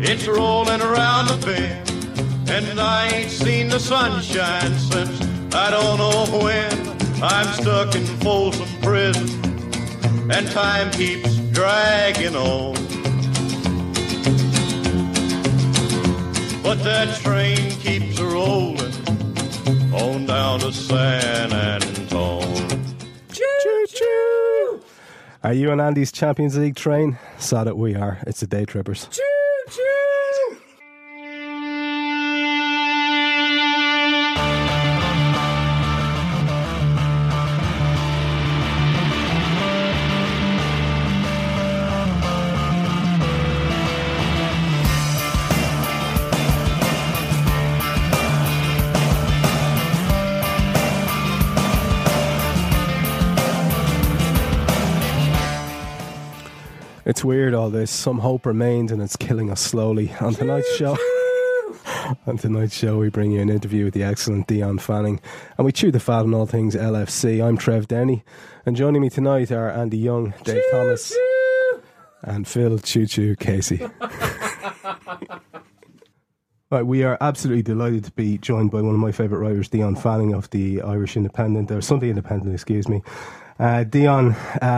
It's rolling around the bend, and I ain't seen the sunshine since I don't know when. I'm stuck in Folsom Prison, and time keeps dragging on. But that train keeps rolling on down to San Antone. Choo-choo! Are you on Andy's Champions League train? So that we are. It's the Day Trippers. Choo-choo! It's weird, all this. Some hope remains and it's killing us slowly. On tonight's show, we bring you an interview with the excellent Dion Fanning, and we chew the fat on all things LFC. I'm Trev Downey, and joining me tonight are Andy Young, Dave Thomas, and Phil Choo Choo Casey. Right, we are absolutely delighted to be joined by one of my favourite writers, Dion Fanning of the Irish Independent, or Sunday Independent, excuse me. Dion,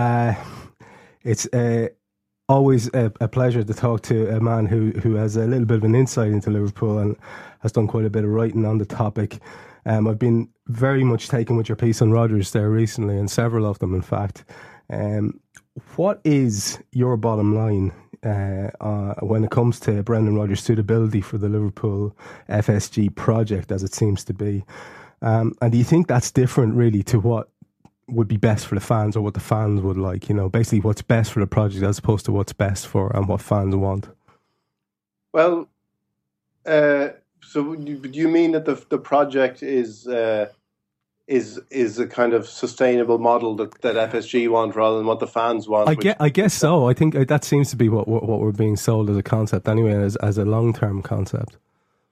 it's always a pleasure to talk to a man who has a little bit of an insight into Liverpool and has done quite a bit of writing on the topic. I've been very much taken with your piece on Rodgers there recently, and several of them, in fact. What is your bottom line when it comes to Brendan Rodgers' suitability for the Liverpool FSG project, as it seems to be? And do you think that's different, really, to what would be best for the fans, or what the fans would like? You know, basically what's best for the project as opposed to what's best for and what fans want. Well, so do you mean that the project is a kind of sustainable model that FSG want rather than what the fans want? I guess so. I think that seems to be what we're being sold as a concept anyway, as a long-term concept.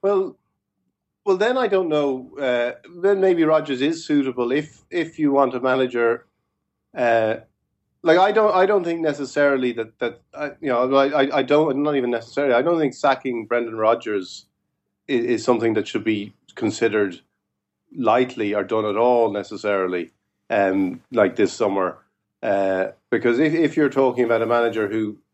Well, then I don't know. Then maybe Rodgers is suitable if you want a manager. I don't think necessarily that I don't, not even necessarily. I don't think sacking Brendan Rodgers is something that should be considered lightly or done at all necessarily. Like this summer, because if you're talking about a manager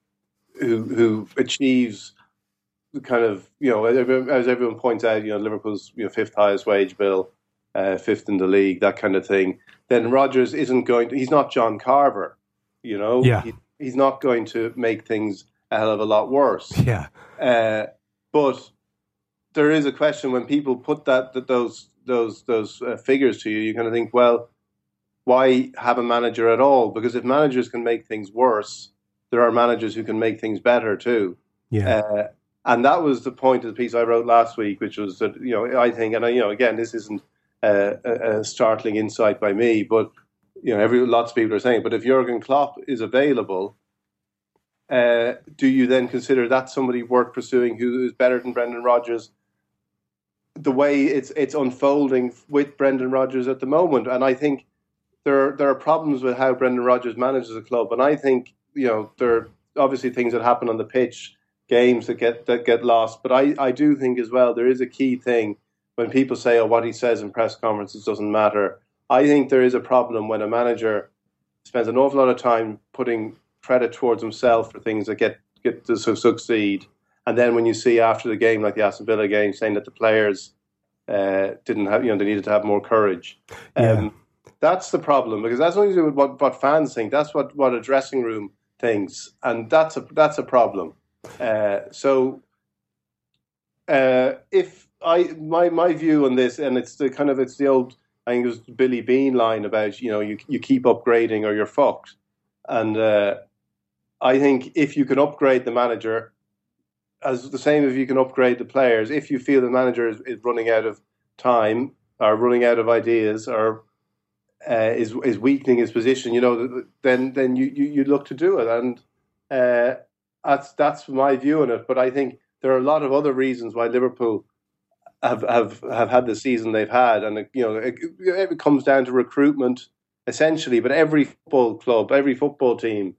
who achieves kind of, as everyone points out, Liverpool's fifth highest wage bill, fifth in the league, that kind of thing, then Rodgers isn't going to, he's not John Carver, Yeah. He's not going to make things a hell of a lot worse. Yeah. But there is a question when people put those figures to you, you kind of think, well, why have a manager at all? Because if managers can make things worse, there are managers who can make things better too. Yeah. And that was the point of the piece I wrote last week, which was that, I think, and again, this isn't a startling insight by me, but lots of people are saying, but if Jurgen Klopp is available, do you then consider that somebody worth pursuing who is better than Brendan Rodgers? The way it's unfolding with Brendan Rodgers at the moment, and I think there are problems with how Brendan Rodgers manages a club, and I think there are obviously things that happen on the pitch, games that get lost, but I do think as well there is a key thing when people say, what he says in press conferences doesn't matter. I think there is a problem when a manager spends an awful lot of time putting credit towards himself for things that get to succeed, and then when you see after the game, like the Aston Villa game, saying that the players didn't have, they needed to have more courage. Yeah. That's the problem, because that's nothing to do with what fans think. That's what a dressing room thinks, and that's a problem. If my view on this, and it's the old, I think it was Billy Bean line about you keep upgrading or you're fucked, and I think if you can upgrade the manager, as the same if you can upgrade the players, if you feel the manager is running out of time or running out of ideas or is weakening his position, then you look to do it, and that's my view on it. But I think there are a lot of other reasons why Liverpool have had the season they've had, and it comes down to recruitment essentially. But every football club, every football team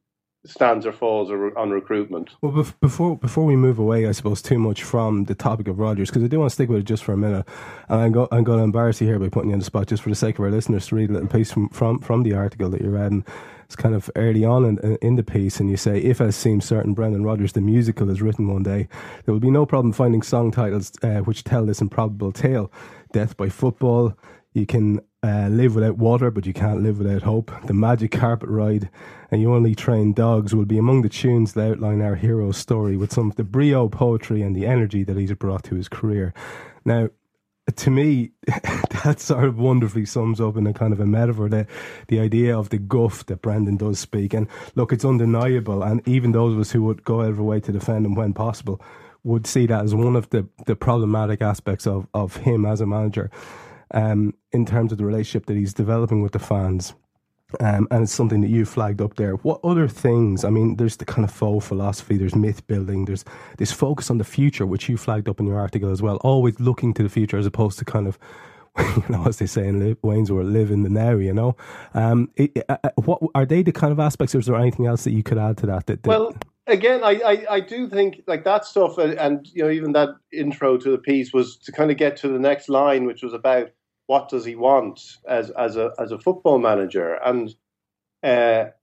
stands or falls on recruitment. Well, before we move away, I suppose, too much from the topic of Rodgers, because I do want to stick with it just for a minute, and I'm going to embarrass you here by putting you on the spot, just for the sake of our listeners, to read a little piece from the article that you read. And it's kind of early on in the piece, and you say, if as seems certain, Brendan Rodgers the musical is written one day, there will be no problem finding song titles which tell this improbable tale. Death by football. You can live without water, but you can't live without hope. The magic carpet ride and You Only Train Dogs will be among the tunes that outline our hero's story, with some of the brio poetry and the energy that he's brought to his career. Now, to me, that sort of wonderfully sums up in a kind of a metaphor the idea of the guff that Brendan does speak. And look, it's undeniable, and even those of us who would go out of our way to defend him when possible would see that as one of the problematic aspects of him as a manager. In terms of the relationship that he's developing with the fans. And it's something that you flagged up there. What other things? I mean, there's the kind of faux philosophy, there's myth building, there's this focus on the future, which you flagged up in your article as well, always looking to the future as opposed to kind of, as they say in Wayne's World, live in the now, what are they the kind of aspects, or is there anything else that you could add to that? Well, again, I do think like that stuff, and even that intro to the piece was to kind of get to the next line, which was about what does he want as a football manager, and that's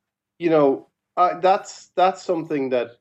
something that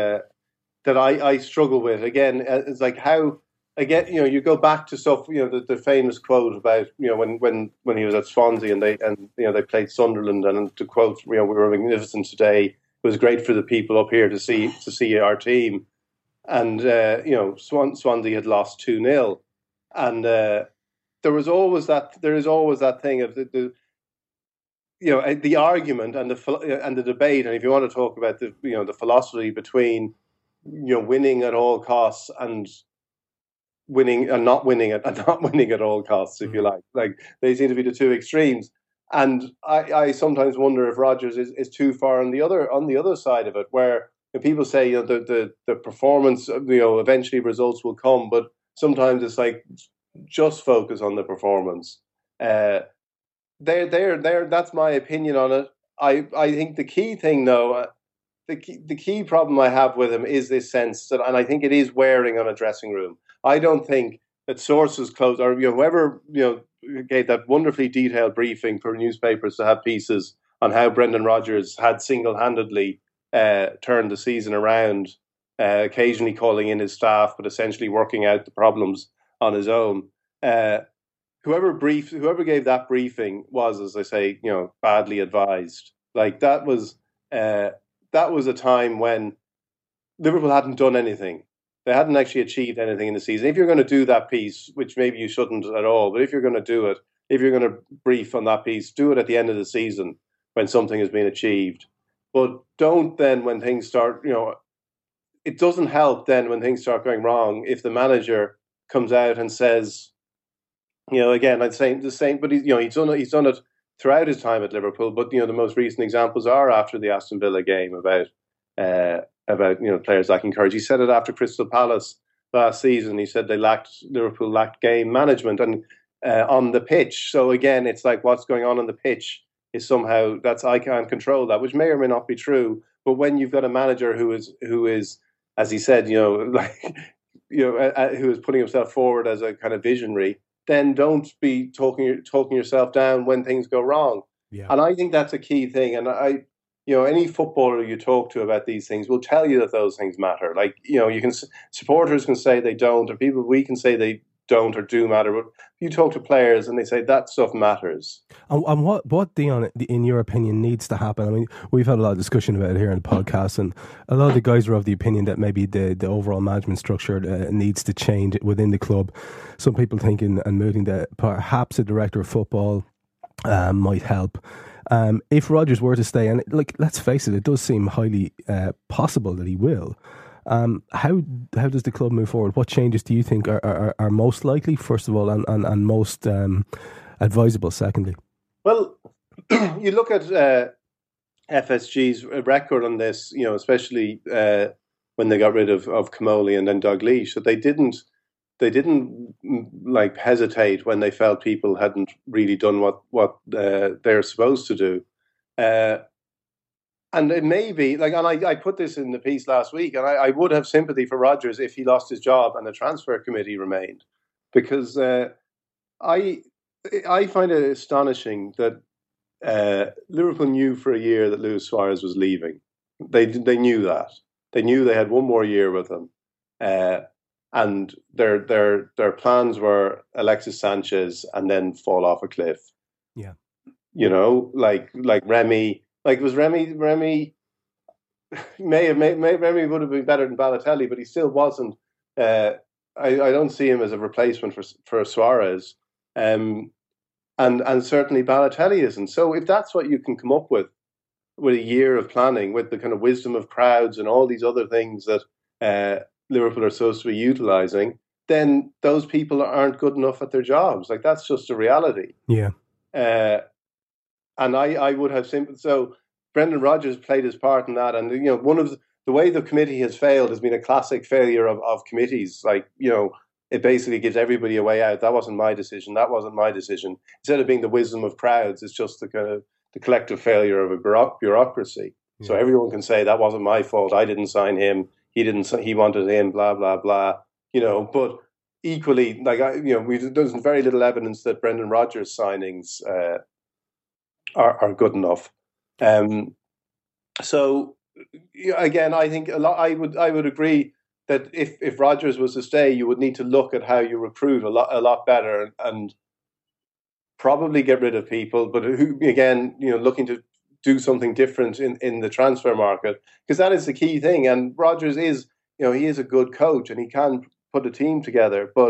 I struggle with. Again, it's like how again you go back to stuff, the famous quote about when he was at Swansea and they played Sunderland, and to quote we were magnificent today. It was great for the people up here to see our team, and Swansea had lost 2-0, and there is always that thing of the argument and the debate, and if you want to talk about the philosophy between winning at all costs and winning and not winning at all costs, if you like they seem to be the two extremes. And I sometimes wonder if Rodgers is too far on the other side of it, where people say the performance, eventually results will come, but sometimes it's like just focus on the performance. That's my opinion on it. I think the key thing though, the key problem I have with him is this sense that, and I think it is wearing on a dressing room. I don't think that sources close, or whoever gave that wonderfully detailed briefing for newspapers to have pieces on how Brendan Rodgers had single-handedly turned the season around, occasionally calling in his staff, but essentially working out the problems on his own. Whoever gave that briefing was, as I say, badly advised. Like that was a time when Liverpool hadn't done anything. They hadn't actually achieved anything in the season. If you're going to do that piece, which maybe you shouldn't at all, but if you're going to do it, if you're going to brief on that piece, do it at the end of the season when something has been achieved. But don't then when things start, it doesn't help then when things start going wrong if the manager comes out and says, again, I'd say the same, but he's done it throughout his time at Liverpool. But the most recent examples are after the Aston Villa game about players lacking courage. He said it after Crystal Palace last season. He said Liverpool lacked game management and on the pitch. So again, it's like what's going on the pitch is somehow I can't control that, which may or may not be true. But when you've got a manager who is, as he said, who is putting himself forward as a kind of visionary, then don't be talking yourself down when things go wrong. Yeah. And I think that's a key thing. And any footballer you talk to about these things will tell you that those things matter. Like, supporters can say they don't, or we can say they don't or do matter. But you talk to players and they say that stuff matters. And what, Dion, in your opinion, needs to happen? I mean, we've had a lot of discussion about it here in the podcast, and a lot of the guys are of the opinion that maybe the overall management structure needs to change within the club. Some people thinking and mooting that perhaps a director of football might help. If Rodgers were to stay, and let's face it, it does seem highly possible that he will. How does the club move forward? What changes do you think are most likely, first of all, and most advisable, secondly? Well, you look at FSG's record on this, especially when they got rid of Comolli and then Dalglish, that they didn't hesitate when they felt people hadn't really done what they're supposed to do. And And it may be like, and I put this in the piece last week, and I would have sympathy for Rodgers if he lost his job and the transfer committee remained, because I find it astonishing that Liverpool knew for a year that Luis Suarez was leaving. They knew that. They knew they had one more year with him, and their plans were Alexis Sanchez and then fall off a cliff. Yeah, like Remy. Like, was Remy Remy would have been better than Balotelli, but he still wasn't. I don't see him as a replacement for Suarez, and certainly Balotelli isn't. So if that's what you can come up with a year of planning, with the kind of wisdom of crowds and all these other things that Liverpool are supposed to be utilising, then those people aren't good enough at their jobs. Like, that's just a reality. Yeah. And I would have sympathy. So Brendan Rodgers played his part in that. And, one of the way the committee has failed has been a classic failure of committees. Like, it basically gives everybody a way out. That wasn't my decision. That wasn't my decision. Instead of being the wisdom of crowds, it's just the kind of the collective failure of a bureaucracy. Yeah. So everyone can say, that wasn't my fault. I didn't sign him. He wanted him, blah, blah, blah. But equally, like, there's very little evidence that Brendan Rodgers' signings are good enough. So again, I think I would agree that if Rodgers was to stay, you would need to look at how you recruit a lot better and probably get rid of people, but who, again, looking to do something different in the transfer market, because that is the key thing. And Rodgers is, he is a good coach and he can put a team together, but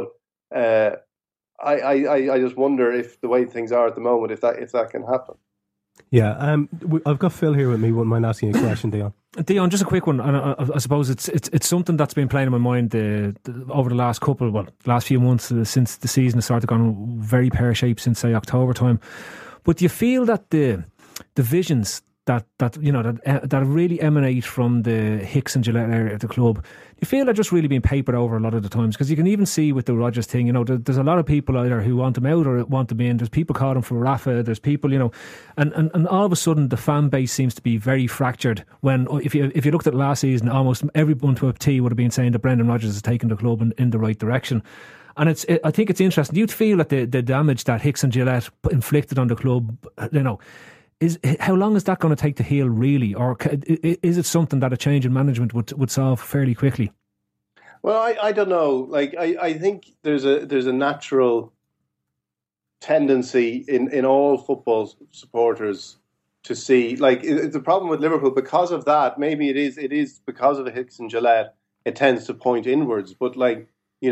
I just wonder if the way things are at the moment, if that can happen. Yeah, I've got Phil here with me. Wouldn't mind asking a question, Dion. Dion, just a quick one, and I suppose it's something that's been playing in my mind over the last few months since the season has started gone very pear-shaped since, say, October time. But do you feel that the visions that really emanate from the Hicks and Gillett area of the club, you feel they're just really being papered over a lot of the times? Because you can even see with the Rodgers thing, there's a lot of people either who want him out or want him in. There's people calling for Rafa. There's people, and all of a sudden the fan base seems to be very fractured. When if you looked at last season, almost everyone to a T would have been saying that Brendan Rodgers is taking the club in the right direction. And I think it's interesting. Do you feel that the damage that Hicks and Gillett inflicted on the club, how long is that going to take to heal, really? Or is it something that a change in management would solve fairly quickly? Well, I don't know. Like, I think there's a natural tendency in all football supporters to see, like, it's a problem with Liverpool because of that. Maybe it is because of the Hicks and Gillett, it tends to point inwards. But, like,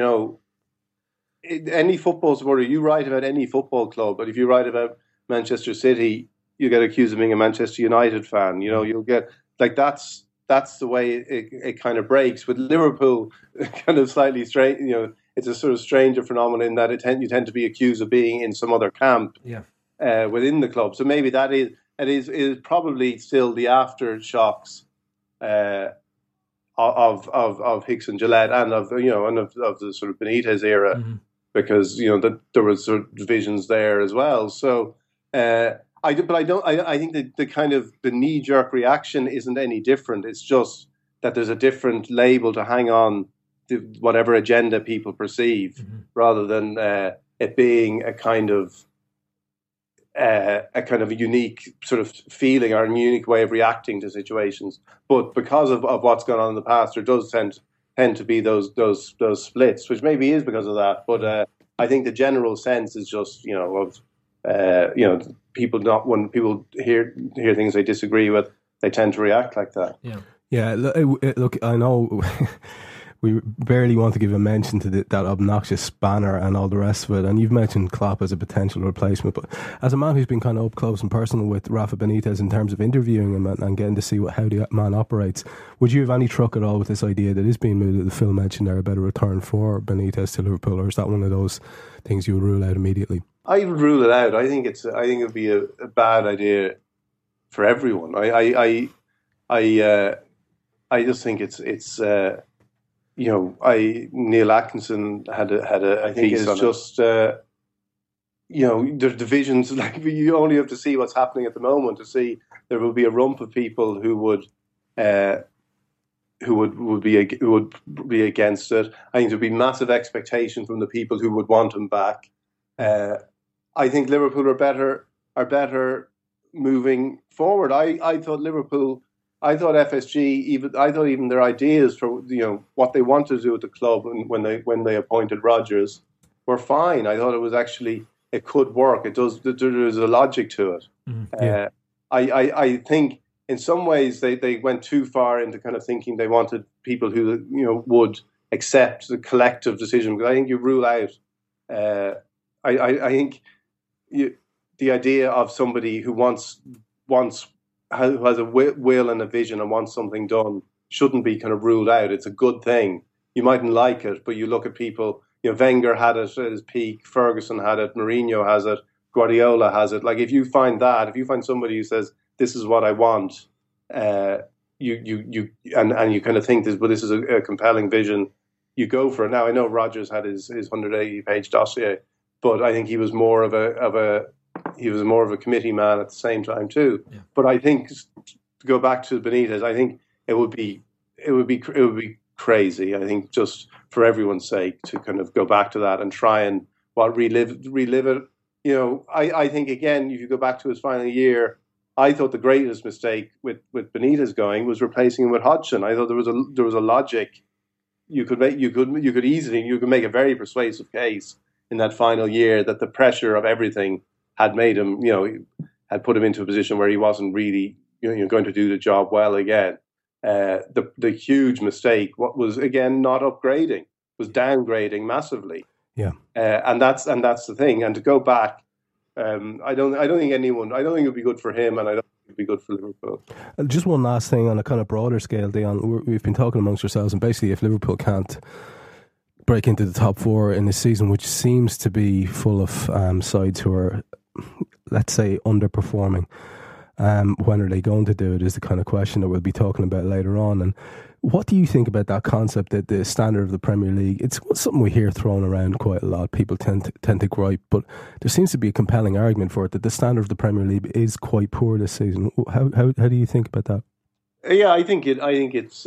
any football supporter, you write about any football club, but if you write about Manchester City, you get accused of being a Manchester United fan. You'll get, like, that's the way it kind of breaks. With Liverpool, kind of slightly strange. It's a sort of stranger phenomenon in that you tend to be accused of being in some other camp within the club. So maybe that is probably still the aftershocks of Hicks and Gillett and of the sort of Benitez era, because there was sort of divisions there as well. So. I think that the kind of the knee-jerk reaction isn't any different. It's just that there's a different label to hang on to whatever agenda people perceive, rather than it being a kind of unique sort of feeling or a unique way of reacting to situations. But because of what's gone on in the past, there does tend to be those splits, which maybe is because of that. But I think the general sense is just people when people hear things they disagree with, they tend to react like that. Yeah. Look, I know we barely want to give a mention to that obnoxious banner and all the rest of it, and you've mentioned Klopp as a potential replacement, but as a man who's been kind of up close and personal with Rafa Benitez in terms of interviewing him and getting to see how the man operates, would you have any truck at all with this idea that is being moved, that Phil mentioned there, about a return for Benitez to Liverpool, or is that one of those things you would rule out immediately? I would rule it out. I think it would be a bad idea for everyone. I just think it's Neil Atkinson had a piece on just there's divisions. Like, you only have to see what's happening at the moment to see there will be a rump of people who would be against it. I think there'll be massive expectation from the people who would want him back. I think Liverpool are better moving forward. I thought FSG, I thought even their ideas for what they wanted to do at the club when they appointed Rodgers were fine. I thought it could work. There's a logic to it. Yeah. I think in some ways they went too far into kind of thinking they wanted people who would accept the collective decision. Because I think you rule out. I think the idea of somebody who has a will and a vision and wants something done shouldn't be kind of ruled out. It's a good thing. You mightn't like it, but you look at people. Wenger had it at his peak. Ferguson had it. Mourinho has it. Guardiola has it. Like, if you find somebody who says, "This is what I want," you kind of think this is a compelling vision, you go for it. Now, I know Rodgers had his 180-page dossier, but I think he was more of a committee man at the same time too. Yeah. But I think, to go back to Benitez, I think it would be crazy. I think, just for everyone's sake, to kind of go back to that and try and relive it. I think, again, if you go back to his final year, I thought the greatest mistake with Benitez going was replacing him with Hodgson. I thought there was a logic. You could make a very persuasive case in that final year that the pressure of everything had made him, had put him into a position where he wasn't really, going to do the job well again. The huge mistake, what was, again, not upgrading, was downgrading massively. Yeah, and that's the thing. And to go back, I don't think it would be good for him, and I don't think it would be good for Liverpool. Just one last thing on a kind of broader scale, Dion. We've been talking amongst ourselves, and basically, if Liverpool can't break into the top four in this season, which seems to be full of sides who are, let's say, underperforming, when are they going to do it is the kind of question that we'll be talking about later on. And what do you think about that concept that the standard of the Premier League, it's something we hear thrown around quite a lot. People tend to gripe, but there seems to be a compelling argument for it, that the standard of the Premier League is quite poor this season. How do you think about that? Yeah, I think it's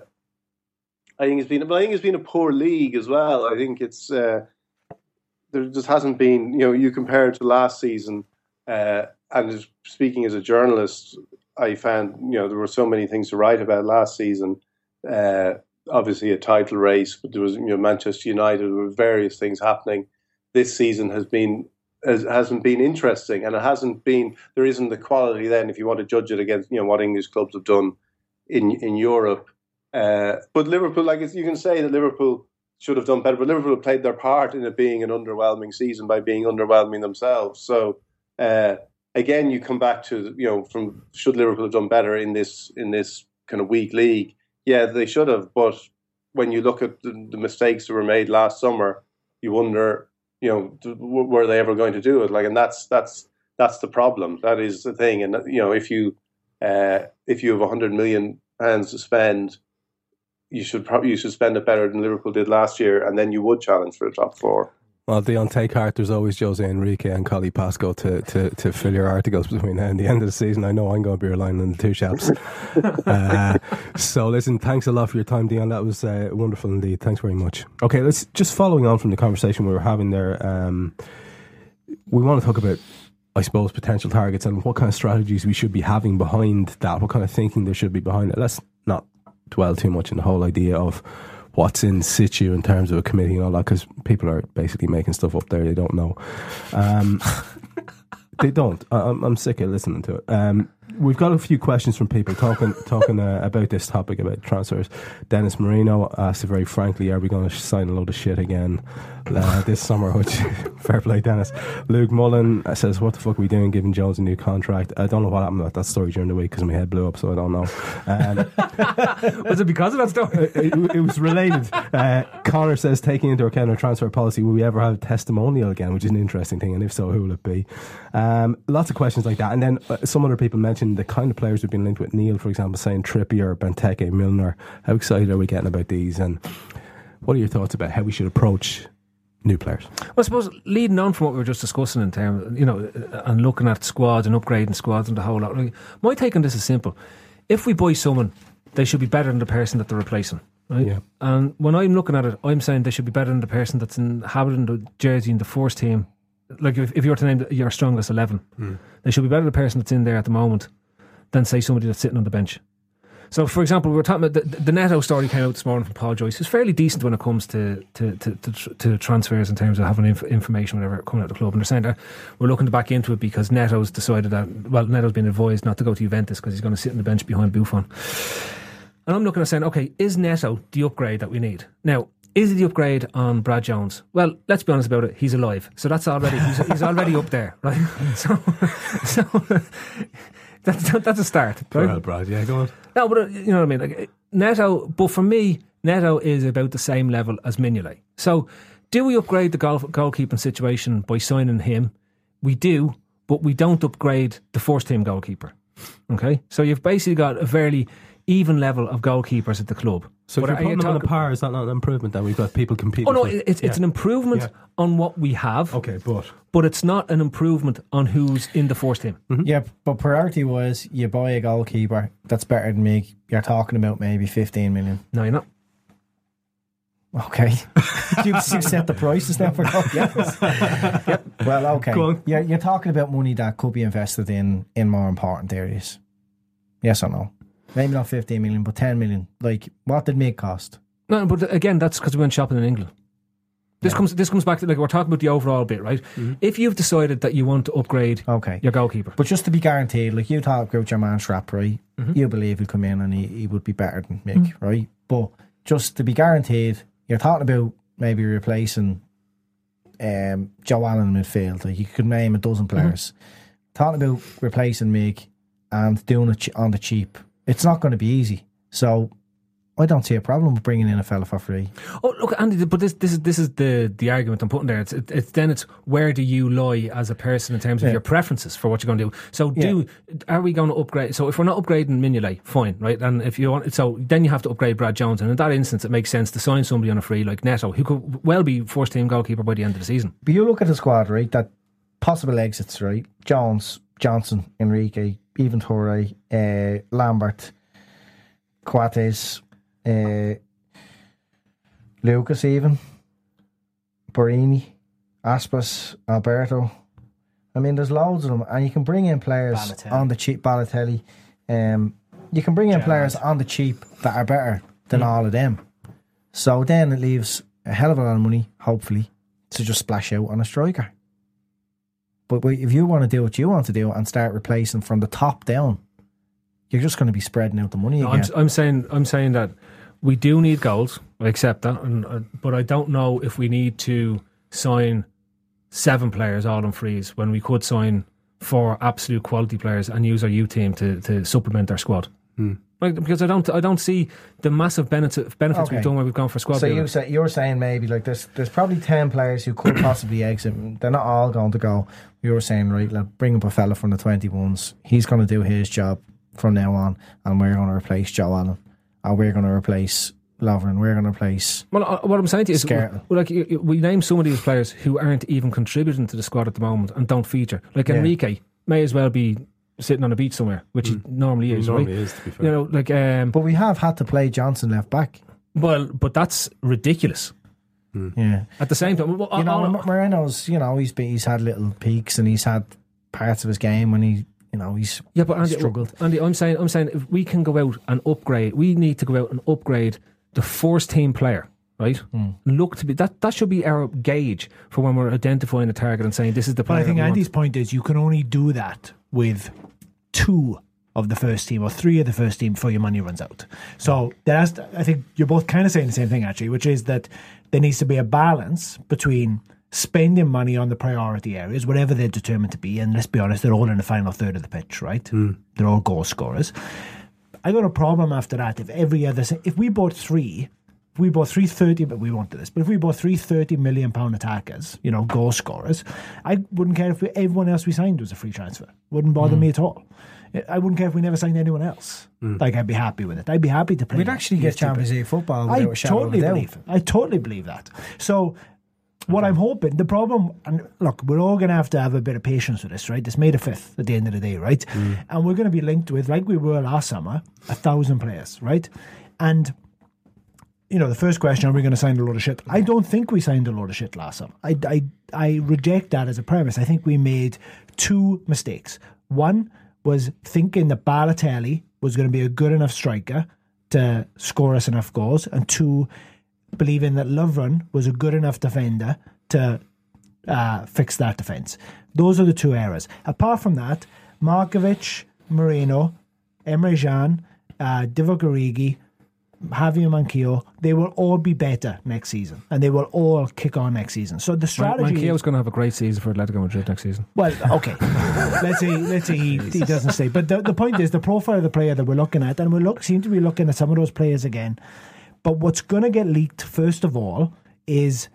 been a poor league as well. I think it's there just hasn't been, you compare it to last season, and speaking as a journalist, I found there were so many things to write about last season. Obviously a title race, but there was Manchester United. There were various things happening. This season hasn't been interesting, and there isn't the quality then, if you want to judge it against what English clubs have done in Europe. But Liverpool, you can say that Liverpool should have done better, but Liverpool played their part in it being an underwhelming season by being underwhelming themselves. So again, you come back to from should Liverpool have done better in this kind of weak league? Yeah, they should have. But when you look at the mistakes that were made last summer, you wonder, were they ever going to do it? And that's the problem. That is the thing. And if you have £100 million to spend, you should spend it better than Liverpool did last year, and then you would challenge for the top four. Well, Dion, take heart. There's always Jose Enrique and Collie Pascoe to fill your articles between now and the end of the season. I know I'm going to be relying on the two chaps. So listen, thanks a lot for your time, Dion. That was wonderful indeed. Thanks very much. Okay, let's just following on from the conversation we were having there. We want to talk about, I suppose, potential targets and what kind of strategies we should be having behind that. What kind of thinking there should be behind it. Let's not dwell too much on the whole idea of what's in situ in terms of a committee and all that, because people are basically making stuff up there they don't know. They don't. I'm sick of listening to it. We've got a few questions from people talking about this topic, about transfers. Dennis Marino asked very frankly, are we going to sign a load of shit again this summer? Which, fair play, Dennis. Luke Mullen says, what the fuck are we doing giving Jones a new contract? I don't know what happened with that story during the week because my head blew up, so I don't know. Was it because of that story? It was related. Connor says, taking into account our transfer policy, will we ever have a testimonial again? Which is an interesting thing, and if so, who will it be? Lots of questions like that. And then some other people mentioned the kind of players we've been linked with. Neil, for example, saying Trippier, Benteke, Milner. How excited are we getting about these? And what are your thoughts about how we should approach new players. Well, I suppose leading on from what we were just discussing in terms, and looking at squads and upgrading squads and the whole lot. My take on this is simple: if we buy someone, they should be better than the person that they're replacing. Right? Yeah. And when I'm looking at it, I'm saying they should be better than the person that's inhabiting the jersey in the first team. Like if you were to name your strongest 11, they should be better than the person that's in there at the moment than, say, somebody that's sitting on the bench. So, for example, we were talking about the Neto story came out this morning from Paul Joyce. It's fairly decent when it comes to transfers in terms of having information, whatever, coming out of the club. And they're saying that we're looking back into it because Neto's decided that, Neto's been advised not to go to Juventus because he's going to sit on the bench behind Buffon. And I'm looking at saying, okay, is Neto the upgrade that we need? Now, is it the upgrade on Brad Jones? Well, let's be honest about it. He's alive, so that's already he's already up there, right? So that's a start, right? Well, Brad, yeah, go on. No, but you know what I mean. Like, Neto, but for me, Neto is about the same level as Mignolet. So, do we upgrade the goalkeeping situation by signing him? We do, but we don't upgrade the first team goalkeeper. Okay, so you've basically got a fairly even level of goalkeepers at the club. So if you're putting them on a par, is that not an improvement that we've got people competing? Oh no, it's an improvement on what we have. Okay, but it's not an improvement on who's in the first team. Mm-hmm. Yeah, but priority was you buy a goalkeeper that's better than me. You're talking about maybe 15 million. No, you're not. Okay. Do you set the prices now for goalkeepers? Yep. Well, okay. Go on. You're talking about money that could be invested in more important areas. Yes or no? Maybe not 15 million, but 10 million. Like, what did Mig cost? No, but again, that's because we went shopping in England. This comes back to, like, we're talking about the overall bit, right? Mm-hmm. If you've decided that you want to upgrade your goalkeeper, but just to be guaranteed, like you talk about your man Schrapp, right? Mm-hmm. You believe he'll come in and he would be better than Mig, right? But just to be guaranteed, you're talking about maybe replacing Joe Allen in midfield. Like, you could name a dozen players. Talking about replacing Mig and doing it on the cheap. It's not going to be easy. So I don't see a problem with bringing in a fella for free. Oh, look, Andy, but this is the argument I'm putting there. It's where do you lie as a person in terms of your preferences for what you're going to do? So are we going to upgrade? So if we're not upgrading Mignolet, fine, right? And if you want, so then you have to upgrade Brad Jones. And in that instance, it makes sense to sign somebody on a free like Neto, who could well be first team goalkeeper by the end of the season. But you look at the squad, right? That possible exits, right? Jones, Johnson, Enrique, even Toure, Lambert, Coates, Lucas, even Borini, Aspas, Alberto. I mean, there's loads of them, and you can bring in players on the cheap. Balotelli, you can bring in players on the cheap that are better than all of them. So then it leaves a hell of a lot of money, hopefully, to just splash out on a striker. But if you want to do what you want to do and start replacing from the top down, you're just going to be spreading out the money again. I'm saying that we do need goals. I accept that, but I don't know if we need to sign 7 players all on frees when we could sign 4 absolute quality players and use our youth team to supplement our squad. Right, because I don't see the massive benefits we've done where we've gone for squad. So you're saying maybe like there's probably 10 players who could possibly exit. They're not all going to go. You were saying, right, bring up a fella from the 21s. He's going to do his job from now on, and we're going to replace Joe Allen, or we're going to replace Lovren. We're going to replace. Well, what I'm saying to you is, we name some of these players who aren't even contributing to the squad at the moment and don't feature. Like Enrique may as well be sitting on a beach somewhere, which he normally is, right? Is, to be fair. But we have had to play Johnson left back. Well, but that's ridiculous. Yeah. At the same time, Moreno's, he's had little peaks and he's had parts of his game when he's struggled. Andy, I'm saying if we can go out and upgrade, we need to go out and upgrade the first team player, right? Look to be that should be our gauge for when we're identifying a target and saying this is the player. But I think Andy's point is you can only do that with 2 of the first team or 3 of the first team before your money runs out. So I think you're both kind of saying the same thing actually, which is that there needs to be a balance between spending money on the priority areas, whatever they're determined to be, and let's be honest, they're all in the final third of the pitch, right? They're all goal scorers. I got a problem after that if we bought 3 30, but we won't do this, but if we bought 3 £30 million attackers, goal scorers, I wouldn't care if everyone else we signed was a free transfer. Wouldn't bother me at all. I wouldn't care if we never signed anyone else. Like, I'd be happy with it. I'd be happy to play. We'd actually get Champions League football. I totally believe that. So what I'm hoping, the problem, and look, we're all going to have a bit of patience with this, right? It's May the 5th at the end of the day, right? And we're going to be linked with, like we were last summer, 1,000 players, right? And, you know, the first question, are we going to sign a load of shit? I don't think we signed a load of shit last summer. I reject that as a premise. I think we made two mistakes. One was thinking that Balotelli was going to be a good enough striker to score us enough goals, and two, believing that Lovren was a good enough defender to fix that defence. Those are the two errors. Apart from that, Markovic, Moreno, Emre Can, Divock Origi, Javier Manquillo, they will all be better next season, and they will all kick on next season. So the strategy... Manquillo's going to have a great season for Atletico Madrid next season. Well, okay. let's say he doesn't stay. But the point is, the profile of the player that we're looking at, and we seem to be looking at some of those players again, but what's going to get leaked first of all is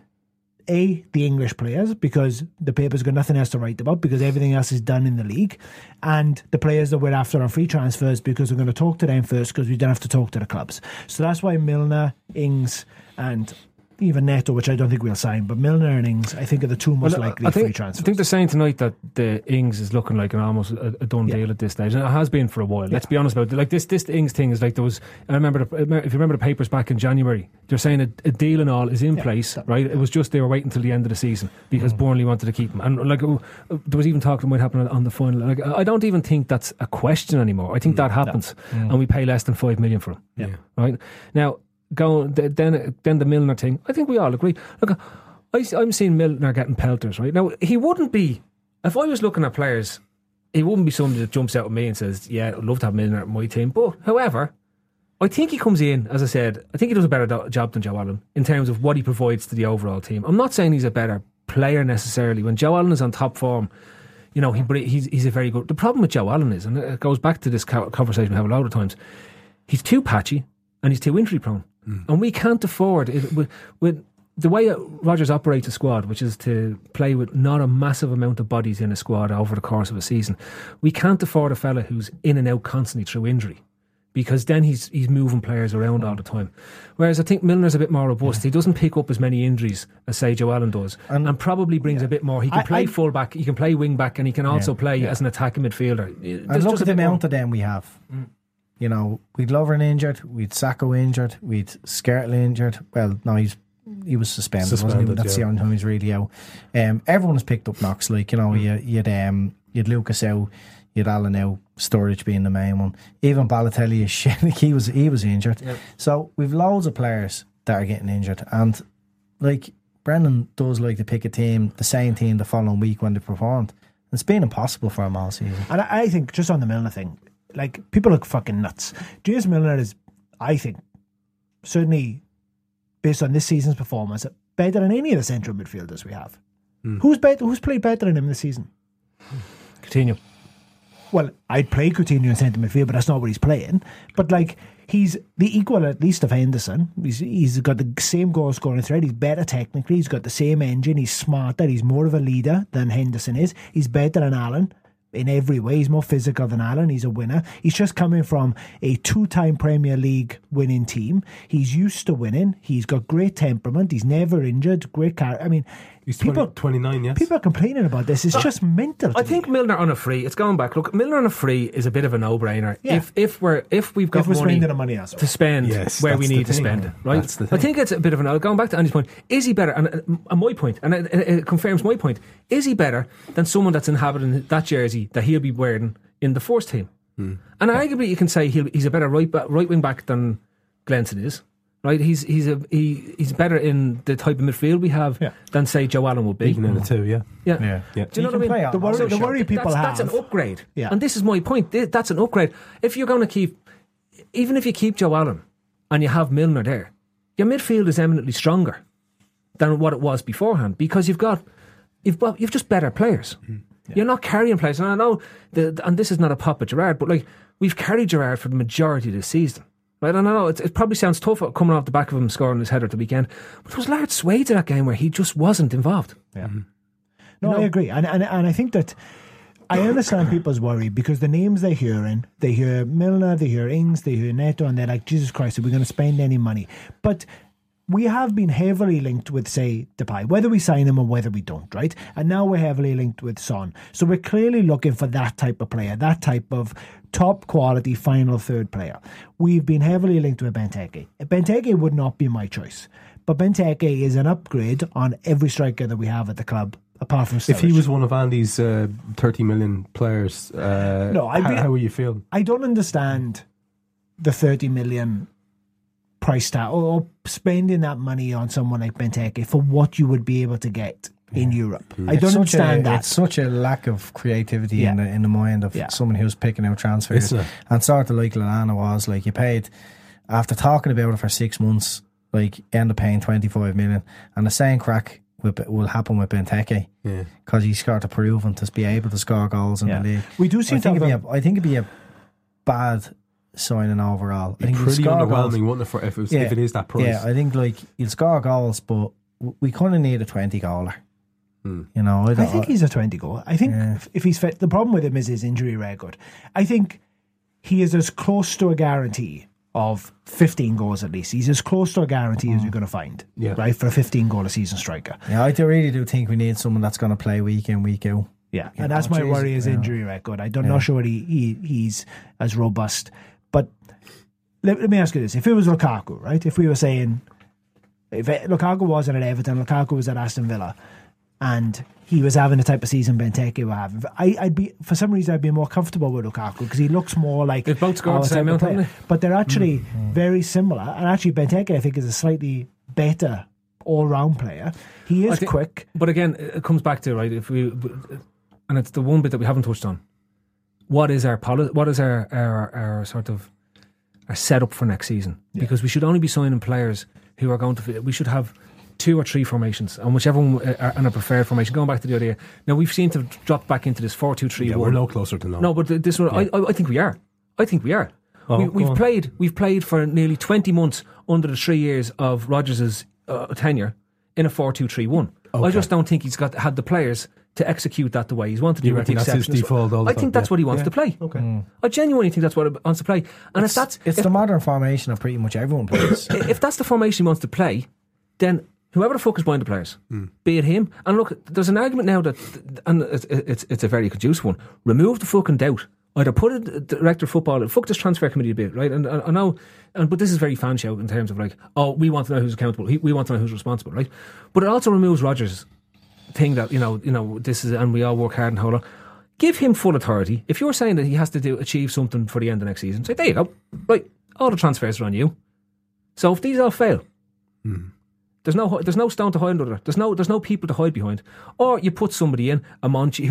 the English players, because the paper's got nothing else to write about because everything else is done in the league, and the players that we're after on free transfers, because we're going to talk to them first because we don't have to talk to the clubs. So that's why Milner, Ings, and even Neto, which I don't think we'll sign, but Milner and Ings, I think, are the two most likely free transfers. I think they're saying tonight that the Ings is looking like an almost a done deal at this stage, and it has been for a while. Let's be honest about it. Like this Ings thing is like there was. I remember if you remember the papers back in January, they're saying a deal and all is in place, right? It was just they were waiting until the end of the season because Burnley wanted to keep him, and like there was even talk that might happen on the final. Like I don't even think that's a question anymore. I think that happens, and we pay less than $5 million for him. Right now. Then the Milner thing, I think we all agree. Look, I'm seeing Milner getting pelters right now. He wouldn't be, if I was looking at players, he wouldn't be somebody that jumps out at me and says, yeah, I'd love to have Milner at my team. But however, I think he comes in, as I said, I think he does a better job than Joe Allen in terms of what he provides to the overall team. I'm not saying he's a better player necessarily. When Joe Allen is on top form, you know, he's a very good. The problem with Joe Allen is, and it goes back to this conversation we have a lot of times, he's too patchy and he's too injury prone. And we can't afford it with the way Rodgers operates a squad, which is to play with not a massive amount of bodies in a squad over the course of a season. We can't afford a fella who's in and out constantly through injury, because then he's moving players around all the time. Whereas I think Milner's a bit more robust. He doesn't pick up as many injuries as say Joe Allen does, and probably brings a bit more. He can play full back, he can play wing back, and he can also play as an attacking midfielder. And look at the amount of them we have. You know, we'd Lovren injured, we'd Sacco injured, we'd Skrtel injured. Well, no, he was suspended, wasn't he? But that's the only time he's really out. Everyone has picked up knocks. Like, you know, you'd Lucas out, you'd Allen out, Sturridge being the main one. Even Balotelli is shit. Like, he was injured. Yep. So we've loads of players that are getting injured, and like Brendan does like to pick a team, the same team the following week when they performed. It's been impossible for him all season. And I think just on the Milner thing, like, people look fucking nuts. James Milner is, I think, certainly based on this season's performance, better than any of the central midfielders we have. Who's played better than him this season? Coutinho. Well, I'd play Coutinho in centre midfield, but that's not what he's playing. But like, he's the equal at least of Henderson. He's got the same goal scoring threat. He's better technically. He's got the same engine. He's smarter. He's more of a leader than Henderson is. He's better than Allen in every way. He's more physical than Allen. He's a winner. He's just coming from a 2-time Premier League winning team. He's used to winning. He's got great temperament. He's never injured. Great character. I mean, he's 29, yes. People are complaining about this. It's just mental. I think Milner on a free, it's going back. Look, Milner on a free is a bit of a no-brainer. Yeah. If we've got money to spend where we need to spend it, right? I think it's a bit of an, going back to Andy's point, is he better, and my point, and it confirms my point, is he better than someone that's inhabiting that jersey that he'll be wearing in the first team? And arguably you can say he's a better right wing back than Glenson is. Right, he's better in the type of midfield we have than say Joe Allen would be. Even in the two, yeah. Do you know what I mean? The worry people have. That's an upgrade, and this is my point. That's an upgrade. If you're going to keep, even if you keep Joe Allen and you have Milner there, your midfield is eminently stronger than what it was beforehand, because you've just better players. You're not carrying players, and I know, and this is not a pop at Gerrard, but like, we've carried Gerrard for the majority of the season. Right, and I know it probably sounds tough coming off the back of him scoring his header at the weekend, but there was large swathes of that game where he just wasn't involved. Yeah. No, I agree, and I think that I understand people's worry, because the names they hear Milner, they hear Ings, they hear Neto, and they're like, Jesus Christ, are we going to spend any money? But we have been heavily linked with, say, Depay, whether we sign him or whether we don't, right? And now we're heavily linked with Son. So we're clearly looking for that type of player, that type of top quality final third player. We've been heavily linked with Benteke. Benteke would not be my choice, but Benteke is an upgrade on every striker that we have at the club, apart from Sturridge. If he was one of Andy's 30 million players, how would you feel? I don't understand the 30 million price tag or spending that money on someone like Benteke for what you would be able to get in Europe. I don't understand that. It's such a lack of creativity in the mind of someone who's picking out transfers. And sort of like Lallana was, like, you paid, after talking about it for 6 months, like, end up paying 25 million, and the same crack will happen with Benteke because he's got to prove and to be able to score goals in the league. We do seem I think it'd be a bad signing overall. I think pretty underwhelming, wouldn't it, if it is that price? Yeah, I think, like, he'll score goals, but we kind of need a 20 goaler. You know, I think he's a 20 goal. I think if he's fit, the problem with him is his injury record. I think he is as close to a guarantee of 15 goals at least. He's as close to a guarantee as you're going to find, right, for a 15 goal a season striker. Yeah, I really do think we need someone that's going to play week in, week out. Yeah, and that's my worry, his injury record. I'm not sure he's as robust. But let me ask you this. If it was Lukaku, right, if we were saying, if Lukaku wasn't at Everton, Lukaku was at Aston Villa, and he was having the type of season Benteke would have, I'd be, for some reason, I'd be more comfortable with Lukaku because he looks more like... They've both scored the same amount, haven't they? But they're actually very similar. And actually, Benteke, I think, is a slightly better all-round player. He is quick. But again, it comes back to, right, and it's the one bit that we haven't touched on. What is our policy? What is our sort of our setup for next season? Because we should only be signing players who are going to... We should have 2 or 3 formations, and whichever one and a preferred formation. Going back to the idea, now we've seemed to drop back into this 4-2-3-1. Yeah, we're no closer to now. No, but this one, I think we are. I think we are. We've played for nearly 20 months under the 3 years of Rodgers' tenure in a 4-2-3-1. Okay. I just don't think he's had the players to execute that the way he's wanted to do. I think that's his default all the time. I think that's what he wants to play. Okay. I genuinely think that's what he wants to play. And it's the modern formation of pretty much everyone plays. If that's the formation he wants to play, then whoever the fuck is buying the players, be it him. And look, there's an argument now that, and it's a very conducive one, remove the fucking doubt. Either put a director of football, fuck this transfer committee a bit, right? And I know, but this is very fan show in terms of like, oh, we want to know who's accountable, we want to know who's responsible, right? But it also removes Rodgers' thing that, you know, this is, and we all work hard and hold on. Give him full authority. If you're saying that he has to achieve something for the end of next season, say, there you go, right, all the transfers are on you. So if these all fail, there's no stone to hide under. There's no people to hide behind. Or you put somebody in, a Monchi,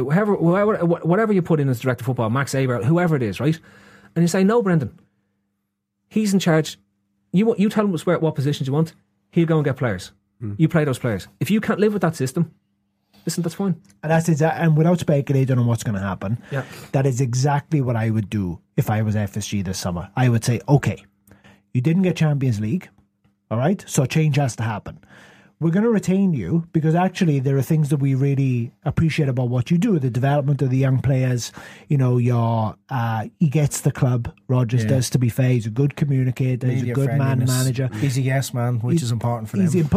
whatever you put in as director of football, Max Aber, whoever it is, right? And you say, no, Brendan, he's in charge. You tell him what positions you want. He'll go and get players. You play those players. If you can't live with that system, listen, that's fine. And that's exactly, and without speculating on what's going to happen, that is exactly what I would do if I was FSG this summer. I would say, okay, you didn't get Champions League. All right, so change has to happen. We're going to retain you because actually there are things that we really appreciate about what you do. The development of the young players, you know, he gets the club. Rodgers does, to be fair. He's a good communicator. He's a good manager. He's a yes man, which is important for them.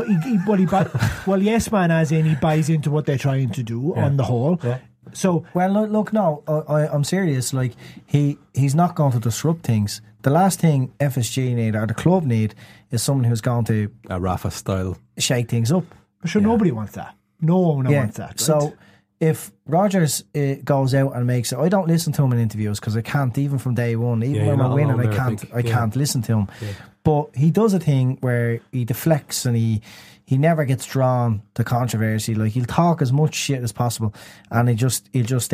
Well, yes man as in he buys into what they're trying to do on the whole. Yeah. So, well, look, no, I'm serious. Like he's not going to disrupt things. The last thing FSG need or the club need is someone who's going to a Rafa style shake things up. But sure, nobody wants that. No one wants that. Right? So if Rodgers goes out and makes it, I don't listen to him in interviews because I can't, even from day one. Even when we're winning, I can't listen to him. Yeah. But he does a thing where he deflects and he never gets drawn to controversy. Like, he'll talk as much shit as possible, and he'll just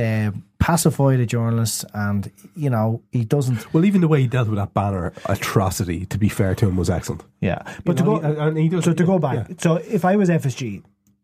pacify the journalists, and you know, he doesn't. Well, even the way he dealt with that banner atrocity, to be fair to him, was excellent. Yeah, but to go back, so if I was FSG,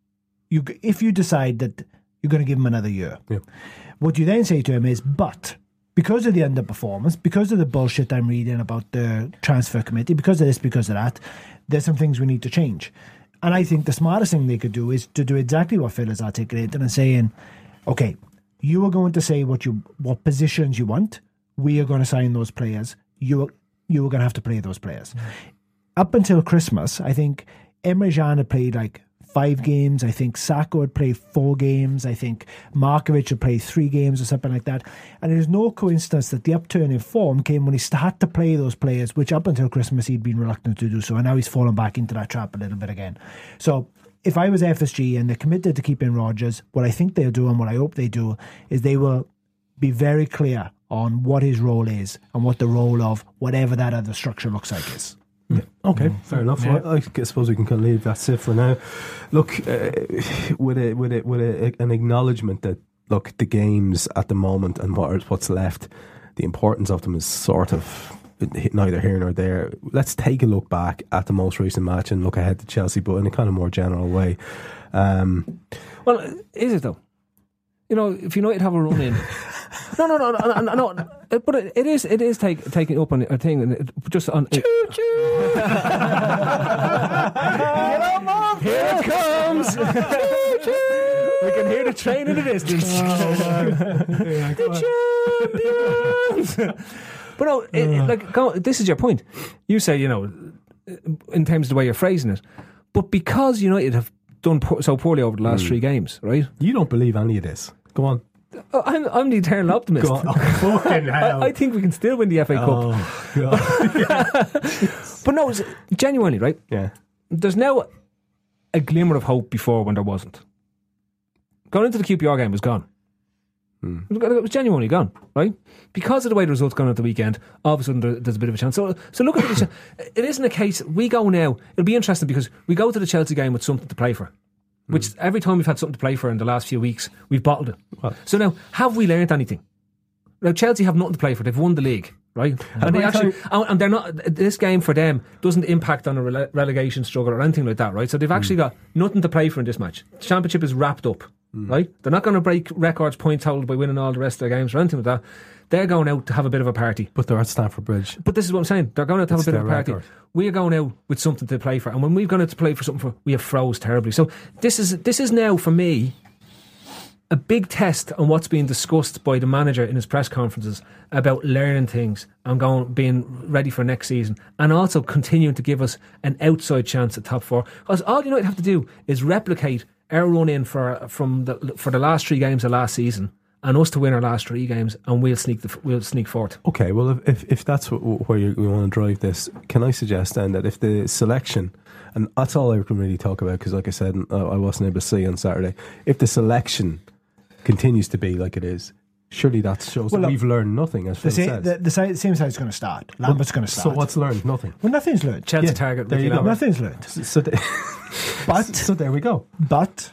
if you decide that you're going to give him another year, what you then say to him is, but because of the underperformance, because of the bullshit I'm reading about the transfer committee, because of this, because of that, there's some things we need to change. And I think the smartest thing they could do is to do exactly what Phil has articulated and saying, okay, you are going to say what positions you want. We are going to sign those players. You are going to have to play those players. up until Christmas, I think Emre Can had played like 5 games. I think Sacco had played 4 games. I think Markovic had played 3 games or something like that. And it is no coincidence that the upturn in form came when he had to play those players, which up until Christmas he'd been reluctant to do so. And now he's fallen back into that trap a little bit again. So if I was FSG and they're committed to keeping Rodgers, what I think they'll do and what I hope they do is they will be very clear on what his role is and what the role of whatever that other structure looks like is. Yeah. Okay, fair enough. Yeah. I suppose we can kind of leave that sit for now. Look, with an acknowledgement that look, the games at the moment and what's left, the importance of them is sort of neither here nor there. Let's take a look back at the most recent match and look ahead to Chelsea, but in a kind of more general way. Well, is it though? You know, if United have a run in. No. But it is taking up on a thing, just on. Choo choo! Get on, Mom! Here it comes! Choo choo! We can hear the train in the distance. The champions! But no, this is your point. You say, you know, in terms of the way you're phrasing it, but because United have done so poorly over the last 3 games, right? You don't believe any of this. Go on. I'm the eternal optimist. Go on. Oh, fucking hell. I think we can still win the FA Cup. But no, genuinely, right? Yeah. There's now a glimmer of hope before when there wasn't. Going into the QPR game was gone. It was genuinely gone, right? Because of the way the results gone at the weekend, all of a sudden there's a bit of a chance. So look at this. It isn't a case, we go now, it'll be interesting because we go to the Chelsea game with something to play for. Which every time we've had something to play for in the last few weeks, we've bottled it. Well, so now, have we learned anything? Now, Chelsea have nothing to play for. They've won the league, right? And they actually, and they're not. This game for them doesn't impact on a relegation struggle or anything like that, right? So they've actually got nothing to play for in this match. The championship is wrapped up, right? They're not going to break records, points total by winning all the rest of their games or anything like that. They're going out to have a bit of a party. But they're at Stamford Bridge. But this is what I'm saying. They're going out to have a bit of a party. We are going out with something to play for. And when we've gone out to play for something, we have froze terribly. So this is now, for me, a big test on what's being discussed by the manager in his press conferences about learning things and being ready for next season. And also continuing to give us an outside chance at top 4. Because all United have to do is replicate our run in for the last 3 games of last season. And us to win our last 3 games, and we'll sneak forth. Okay, well, if that's where you want to drive this, can I suggest then that if the selection, and that's all I can really talk about, because like I said, I wasn't able to see on Saturday, if the selection continues to be like it is, surely that shows that we've learned nothing, as Phil says. The same side's going to start. Lambert's going to start. So what's learned? Nothing. Well, nothing's learned. Chelsea target. There you go. Nothing's learned. So there we go. But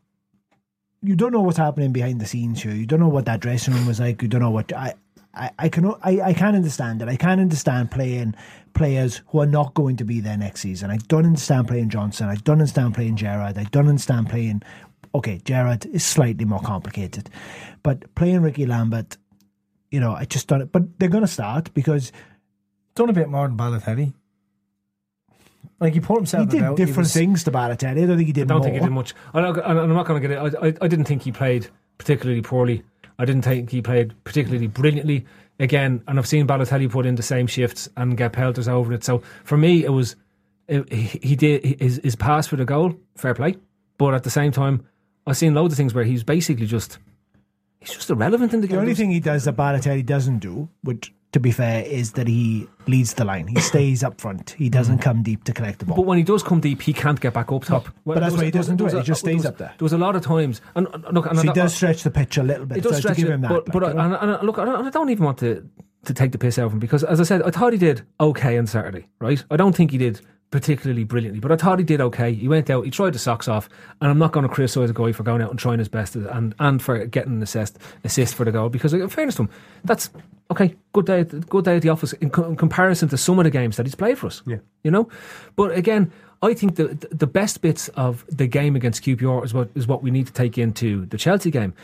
you don't know what's happening behind the scenes here. You don't know what that dressing room was like. You don't know what I can understand it. I can understand playing players who are not going to be there next season. I don't understand playing Johnson. I don't understand playing Gerrard. I don't understand playing. Okay, Gerrard is slightly more complicated, but playing Ricky Lambert, I just don't. But they're going to start because done a bit more than Balotelli. Like he put himself. He did different things to Balotelli. I don't think he did. I don't think he did much. I'm not going to get it. I didn't think he played particularly poorly. I didn't think he played particularly brilliantly. Again, and I've seen Balotelli put in the same shifts and get pelters over it. So for me, it was he did his pass for the goal, fair play. But at the same time, I've seen loads of things where he's basically just irrelevant in the game. The only thing he does that Balotelli doesn't do, which, to be fair, is that he leads the line. He stays up front. He doesn't come deep to collect the ball. But when he does come deep, he can't get back up top. But that's why he doesn't do it. He just stays up there. There was a lot of times, and he does stretch the pitch a little bit. He does stretch it, but I don't even want to take the piss out of him, because, as I said, I thought he did okay on Saturday. Right? I don't think he did particularly brilliantly, but I thought he did okay. He went out, he tried the socks off, and I'm not going to criticise a guy for going out and trying his best and for getting an assist for the goal, because, in fairness to him, that's okay. Good day at the office in comparison to some of the games that he's played for us. Yeah, But again, I think the best bits of the game against QPR is what we need to take into the Chelsea game.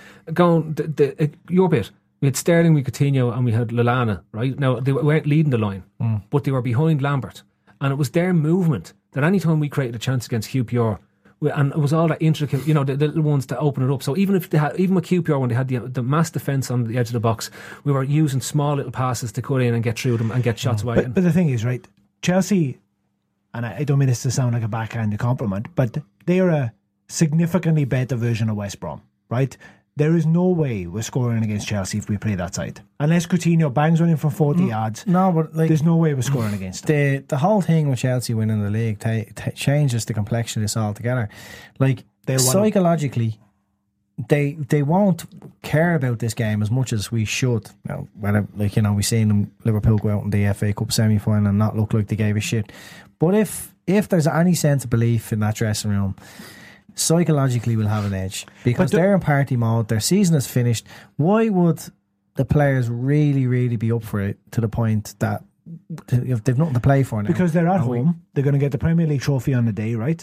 Your bit. We had Sterling, we had Coutinho, and we had Lallana. Right now, they weren't leading the line, but they were behind Lambert. And it was their movement that any time we created a chance against QPR, and it was all that intricate, the little ones to open it up. So even with QPR, when they had the mass defence on the edge of the box, we were using small little passes to cut in and get through them and get shots away. But the thing is, right, Chelsea and I don't mean this to sound like a backhanded compliment, but they are a significantly better version of West Brom, right? There is no way we're scoring against Chelsea if we play that side. Unless Coutinho bangs one in from 40 yards. No, but like, there's no way we're scoring against them. The whole thing with Chelsea winning the league changes the complexion of this altogether. Like, psychologically, they won't care about this game as much as we should. Now, we've seen them, Liverpool go out in the FA Cup semi-final and not look like they gave a shit. But if there's any sense of belief in that dressing room, psychologically we'll have an edge because they're in party mode, their season is finished. Why would the players really, really be up for it to the point that if they've nothing to play for now? Because they're at home, they're going to get the Premier League trophy on the day, right?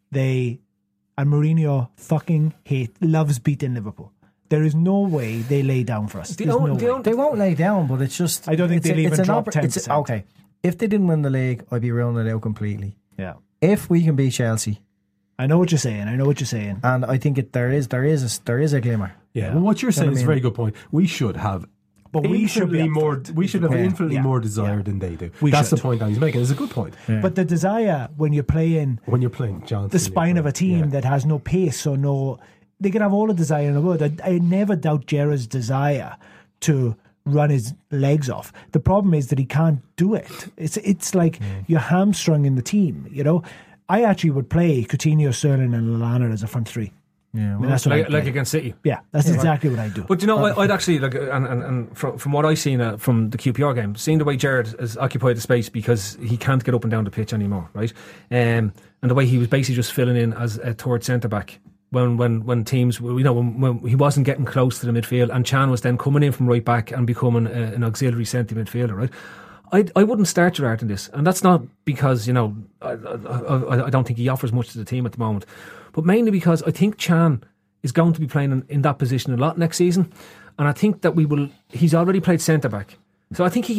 And Mourinho fucking loves beating Liverpool. There is no way they lay down for us. They won't lay down, but it's just, I don't think they'll even drop 10%. Okay, if they didn't win the league, I'd be ruling it out completely. Yeah. If we can beat Chelsea, I know what you're saying. And I think there is a glimmer. Yeah. Well, what you're saying is a very good point. We should have infinitely more desire than they do. That's the point that he's making. It's a good point. Yeah. But the desire when you're playing Johnson, the spine of a team that has no pace or no, they can have all the desire in the world. I never doubt Gerrard's desire to run his legs off. The problem is that he can't do it. It's like you're hamstrung in the team, you know. I actually would play Coutinho, Sterling and Lallana as a front three. Yeah, well, I mean, that's like against City. Yeah, that's exactly what I do. But you know, I'd actually and from what I've seen from the QPR game, seeing the way Gerrard has occupied the space because he can't get up and down the pitch anymore, right? And the way he was basically just filling in as a third centre back when teams, you know, when he wasn't getting close to the midfield, and Chan was then coming in from right back and becoming an auxiliary centre midfielder, right? I wouldn't start Gerrard in this, and that's not because, you know, I don't think he offers much to the team at the moment, but mainly because I think Chan is going to be playing in that position a lot next season, and I think that he's already played centre back, so I think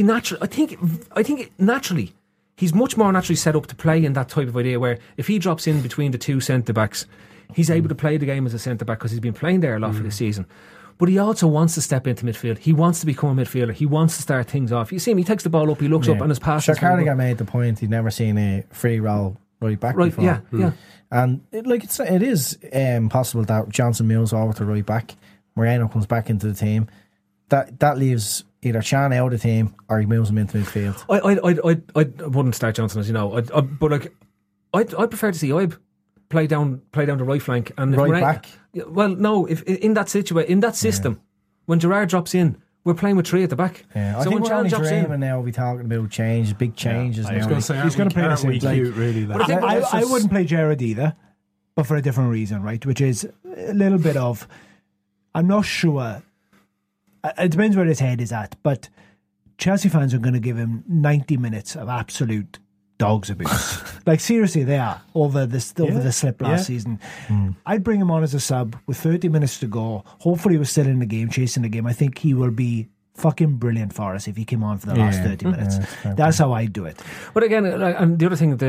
naturally he's much more naturally set up to play in that type of idea where if he drops in between the two centre backs, he's able to play the game as a centre back because he's been playing there a lot for this season. But he also wants to step into midfield. He wants to become a midfielder. He wants to start things off. You see him, he takes the ball up, he looks up and his pass. Sure, Carragher made the point he'd never seen a free roll right back before. Yeah. And it is possible that Johnson moves over to right back, Moreno comes back into the team. That leaves either Chan out of the team or he moves him into midfield. I wouldn't start Johnson, as you know. But I'd prefer to see Ibe play down the right flank and right back. Well, no, if in that system, when Gerrard drops in, we're playing with three at the back. Yeah, I think we're only dreaming now. We're talking about big changes. I was going to say he's going to play the same cute, really. But I wouldn't play Gerrard either, but for a different reason, right? Which is a little bit of, I'm not sure. It depends where his head is at, but Chelsea fans are going to give him 90 minutes of absolute dogs abuse. Like, seriously, they are over the slip last season. I'd bring him on as a sub with 30 minutes to go. Hopefully we're still in the game, chasing the game. I think he will be fucking brilliant for us if he came on for the last 30 minutes. That's how I do it. But again, and the other thing,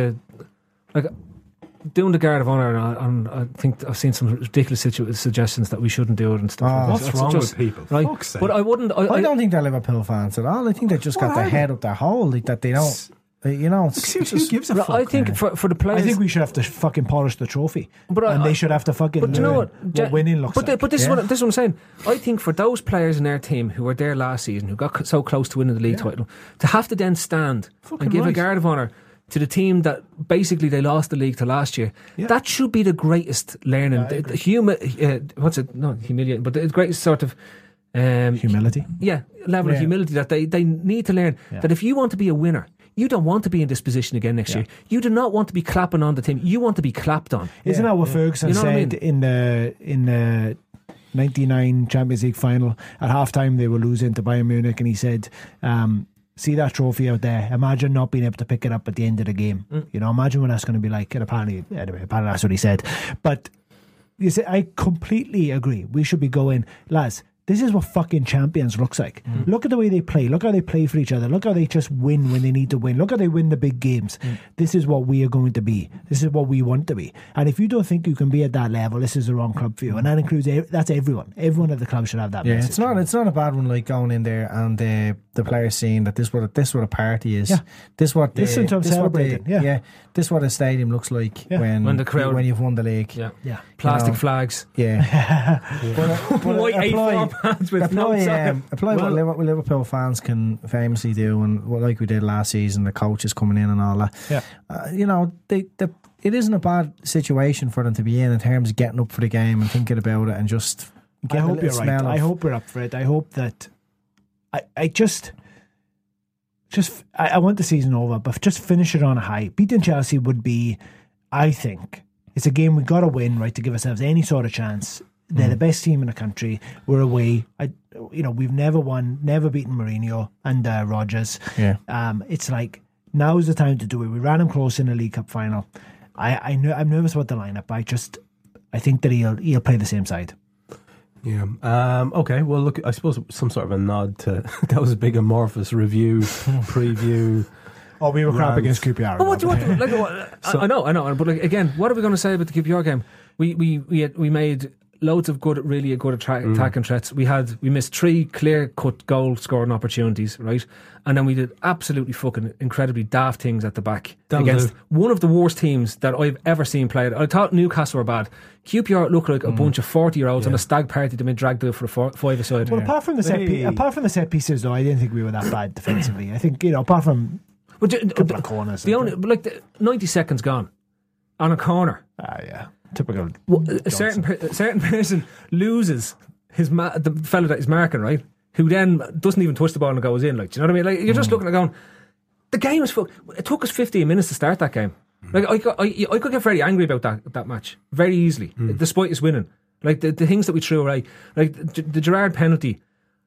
doing the Guard of Honour, and I think I've seen some ridiculous suggestions that we shouldn't do it and stuff. What's wrong with people? Right? But I wouldn't. I don't think they're Liverpool fans at all. I think they just got their head up their hole, that they don't. You know, who gives a fuck? I think for the players, I think we should have to fucking polish the trophy, and they should have to fucking. But you know what winning looks like. But this is what I'm saying. I think for those players in their team who were there last season, who got so close to winning the league title, to have to then stand and give a Guard of Honour to the team that basically they lost the league to last year, that should be the greatest learning. What's it? Not humiliating, but the greatest sort of. Humility. Yeah, level of humility that they need to learn. That if you want to be a winner, you don't want to be in this position again next year. You do not want to be clapping on the team. You want to be clapped on. Isn't that what Ferguson said in the 99 Champions League final? At halftime they were losing to Bayern Munich, and he said, see that trophy out there, imagine not being able to pick it up at the end of the game. You know, imagine what that's going to be like. And apparently that's what he said. But you see, I completely agree. We should be going, lads, This is what fucking champions looks like. Look at the way they play. Look how they play for each other. Look how they just win when they need to win. Look how they win the big games. This is what we are going to be. This is what we want to be. And if you don't think you can be at that level, this is the wrong club for you. And that includes that's everyone. Everyone at the club should have that message. It's not a bad one, like going in there and the players seeing that this what a party is. Yeah. This what a stadium looks like when the crowd, when you've won the league. Yeah. Plastic flags. Yeah. White A4 pants with apply what Liverpool fans can famously do, and like we did last season, the coaches coming in and all that. Yeah. It isn't a bad situation for them to be in terms of getting up for the game and thinking about it and just. I hope you're right. I hope we're up for it. I hope that. I want the season over, but just finish it on a high. Beating Chelsea would be, I think, it's a game we've got to win, right, to give ourselves any sort of chance. They're the best team in the country. We're away. We've never won, never beaten Mourinho and Rodgers. Yeah. It's like now's the time to do it. We ran him close in the League Cup final. I'm nervous about the lineup. I think that he'll play the same side. Yeah. Okay. Well, look. I suppose some sort of a nod to that was a big amorphous review preview. Oh, we were crap against QPR. Oh, what do you want? I know. But again, what are we going to say about the QPR game? We made loads of really good attacking threats. We missed 3 clear-cut goal scoring opportunities, right? And then we did absolutely fucking incredibly daft things at the back against one of the worst teams that I've ever seen played. I thought Newcastle were bad. QPR looked like a bunch of 40-year-olds on a stag party to be dragged out for a 5-a-side. Well, apart from the set pieces, though, I didn't think we were that bad defensively. I think apart from corners, the 90 seconds gone on a corner. Yeah. Typical. A certain person loses the fellow that he's marking, right? Who then doesn't even touch the ball and goes in. Like, do you know what I mean? Like, you're just looking at going, the game is it took us 15 minutes to start that game. Like, I could get very angry about that match very easily, despite us winning. Like the things that we threw away, like the Gerrard penalty.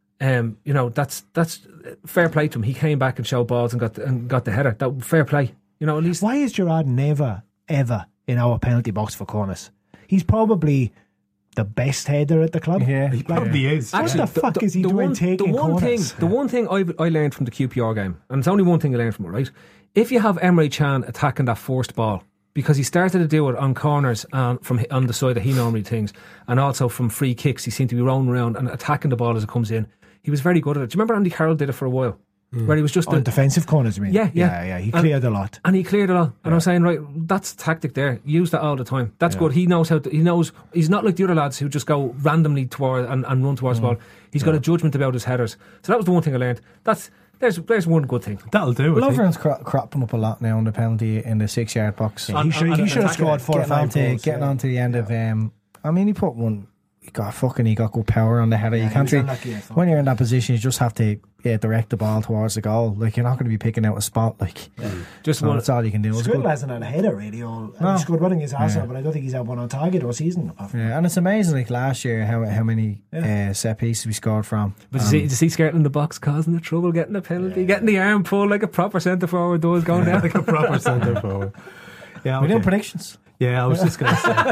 That's fair play to him. He came back and showed balls and got the header. That fair play. At least. Why is Gerrard never ever in our penalty box for corners? He's probably the best header at the club. Yeah, he probably is. Actually, what the fuck is he doing taking corners? The one thing I learned from the QPR game, and it's only one thing I learned from it, right? If you have Emre Can attacking that forced ball, because he started to do it on corners and from on the side that he normally thinks, and also from free kicks, he seemed to be rolling around and attacking the ball as it comes in. He was very good at it. Do you remember Andy Carroll did it for a while? Where he was just on defensive corners, you mean? Yeah. He cleared a lot, and I'm saying, right, that's the tactic there. Use that all the time. That's good. He knows how to. He knows he's not like the other lads who just go randomly toward and run towards the ball. He's got a judgment about his headers. So that was the one thing I learned. There's one good thing. That'll do. Lovren's cropping up a lot now on the penalty in the 6-yard box. Yeah, he should have scored 4 or 5 goals. Getting on to the end of. He put one. He got good power on the header. You can't when you're in that position, you just have to direct the ball towards the goal. Like, you're not going to be picking out a spot. Like, that's all you can do. Skriniar hasn't had a header really. He scored one against Arsenal, but I don't think he's had one on target all season. And it's amazing. Like last year, how many set pieces we scored from. But did you see skirting in the box causing the trouble, getting a penalty, getting the arm pulled like a proper centre forward does, going down like a proper centre forward. Yeah, we're doing predictions. Yeah, I was just going to say.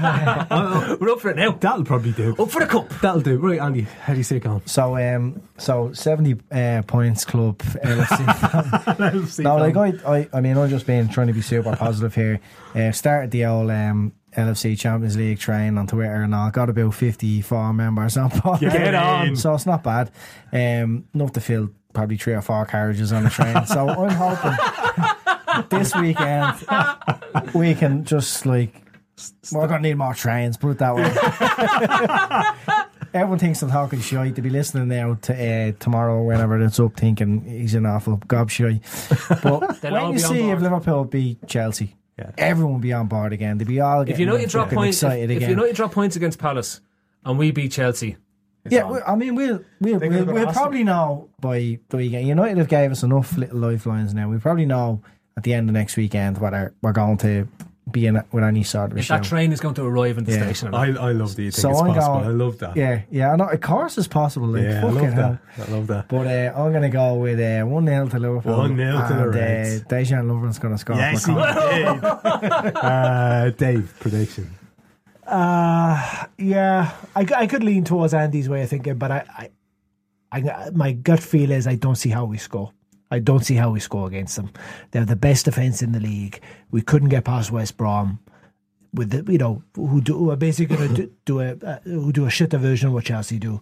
We're up for it now. That'll probably do. Up for the cup. That'll do. Right, Andy, how do you see it going? So 70 points club LFC. No, like I'm just trying to be super positive here. Started the old LFC Champions League train on Twitter and all. Got about 54 members on board. Get on. So it's not bad. Enough to fill probably 3 or 4 carriages on the train. So I'm hoping this weekend we can just we're gonna need more trains, put it that way. Everyone thinks I'm talking shite. To be listening now to tomorrow or whenever it's up, thinking he's an awful gobshite. But when you see if Liverpool beat Chelsea, everyone will be on board again. They'll be all if you know you drop points against Palace and we beat Chelsea. We'll probably know by the weekend. United have gave us enough little lifelines now. We probably know at the end of next weekend whether we're going to be in it with any sort of if that train is going to arrive in the station. I love that you think it's possible. I love that. Yeah, I know, of course it's possible. Like, I love that. But I'm going to go with 1-0 to Liverpool. 1-0 to the Reds. Dejan Lovren's going to score. Yes, he did. Dave, prediction. Yeah, I could lean towards Andy's way of thinking, but I my gut feel is I don't see how we score. I don't see how we score against them. They have the best defence in the league. We couldn't get past West Brom with the, who are basically going to do a shitter version of what Chelsea do.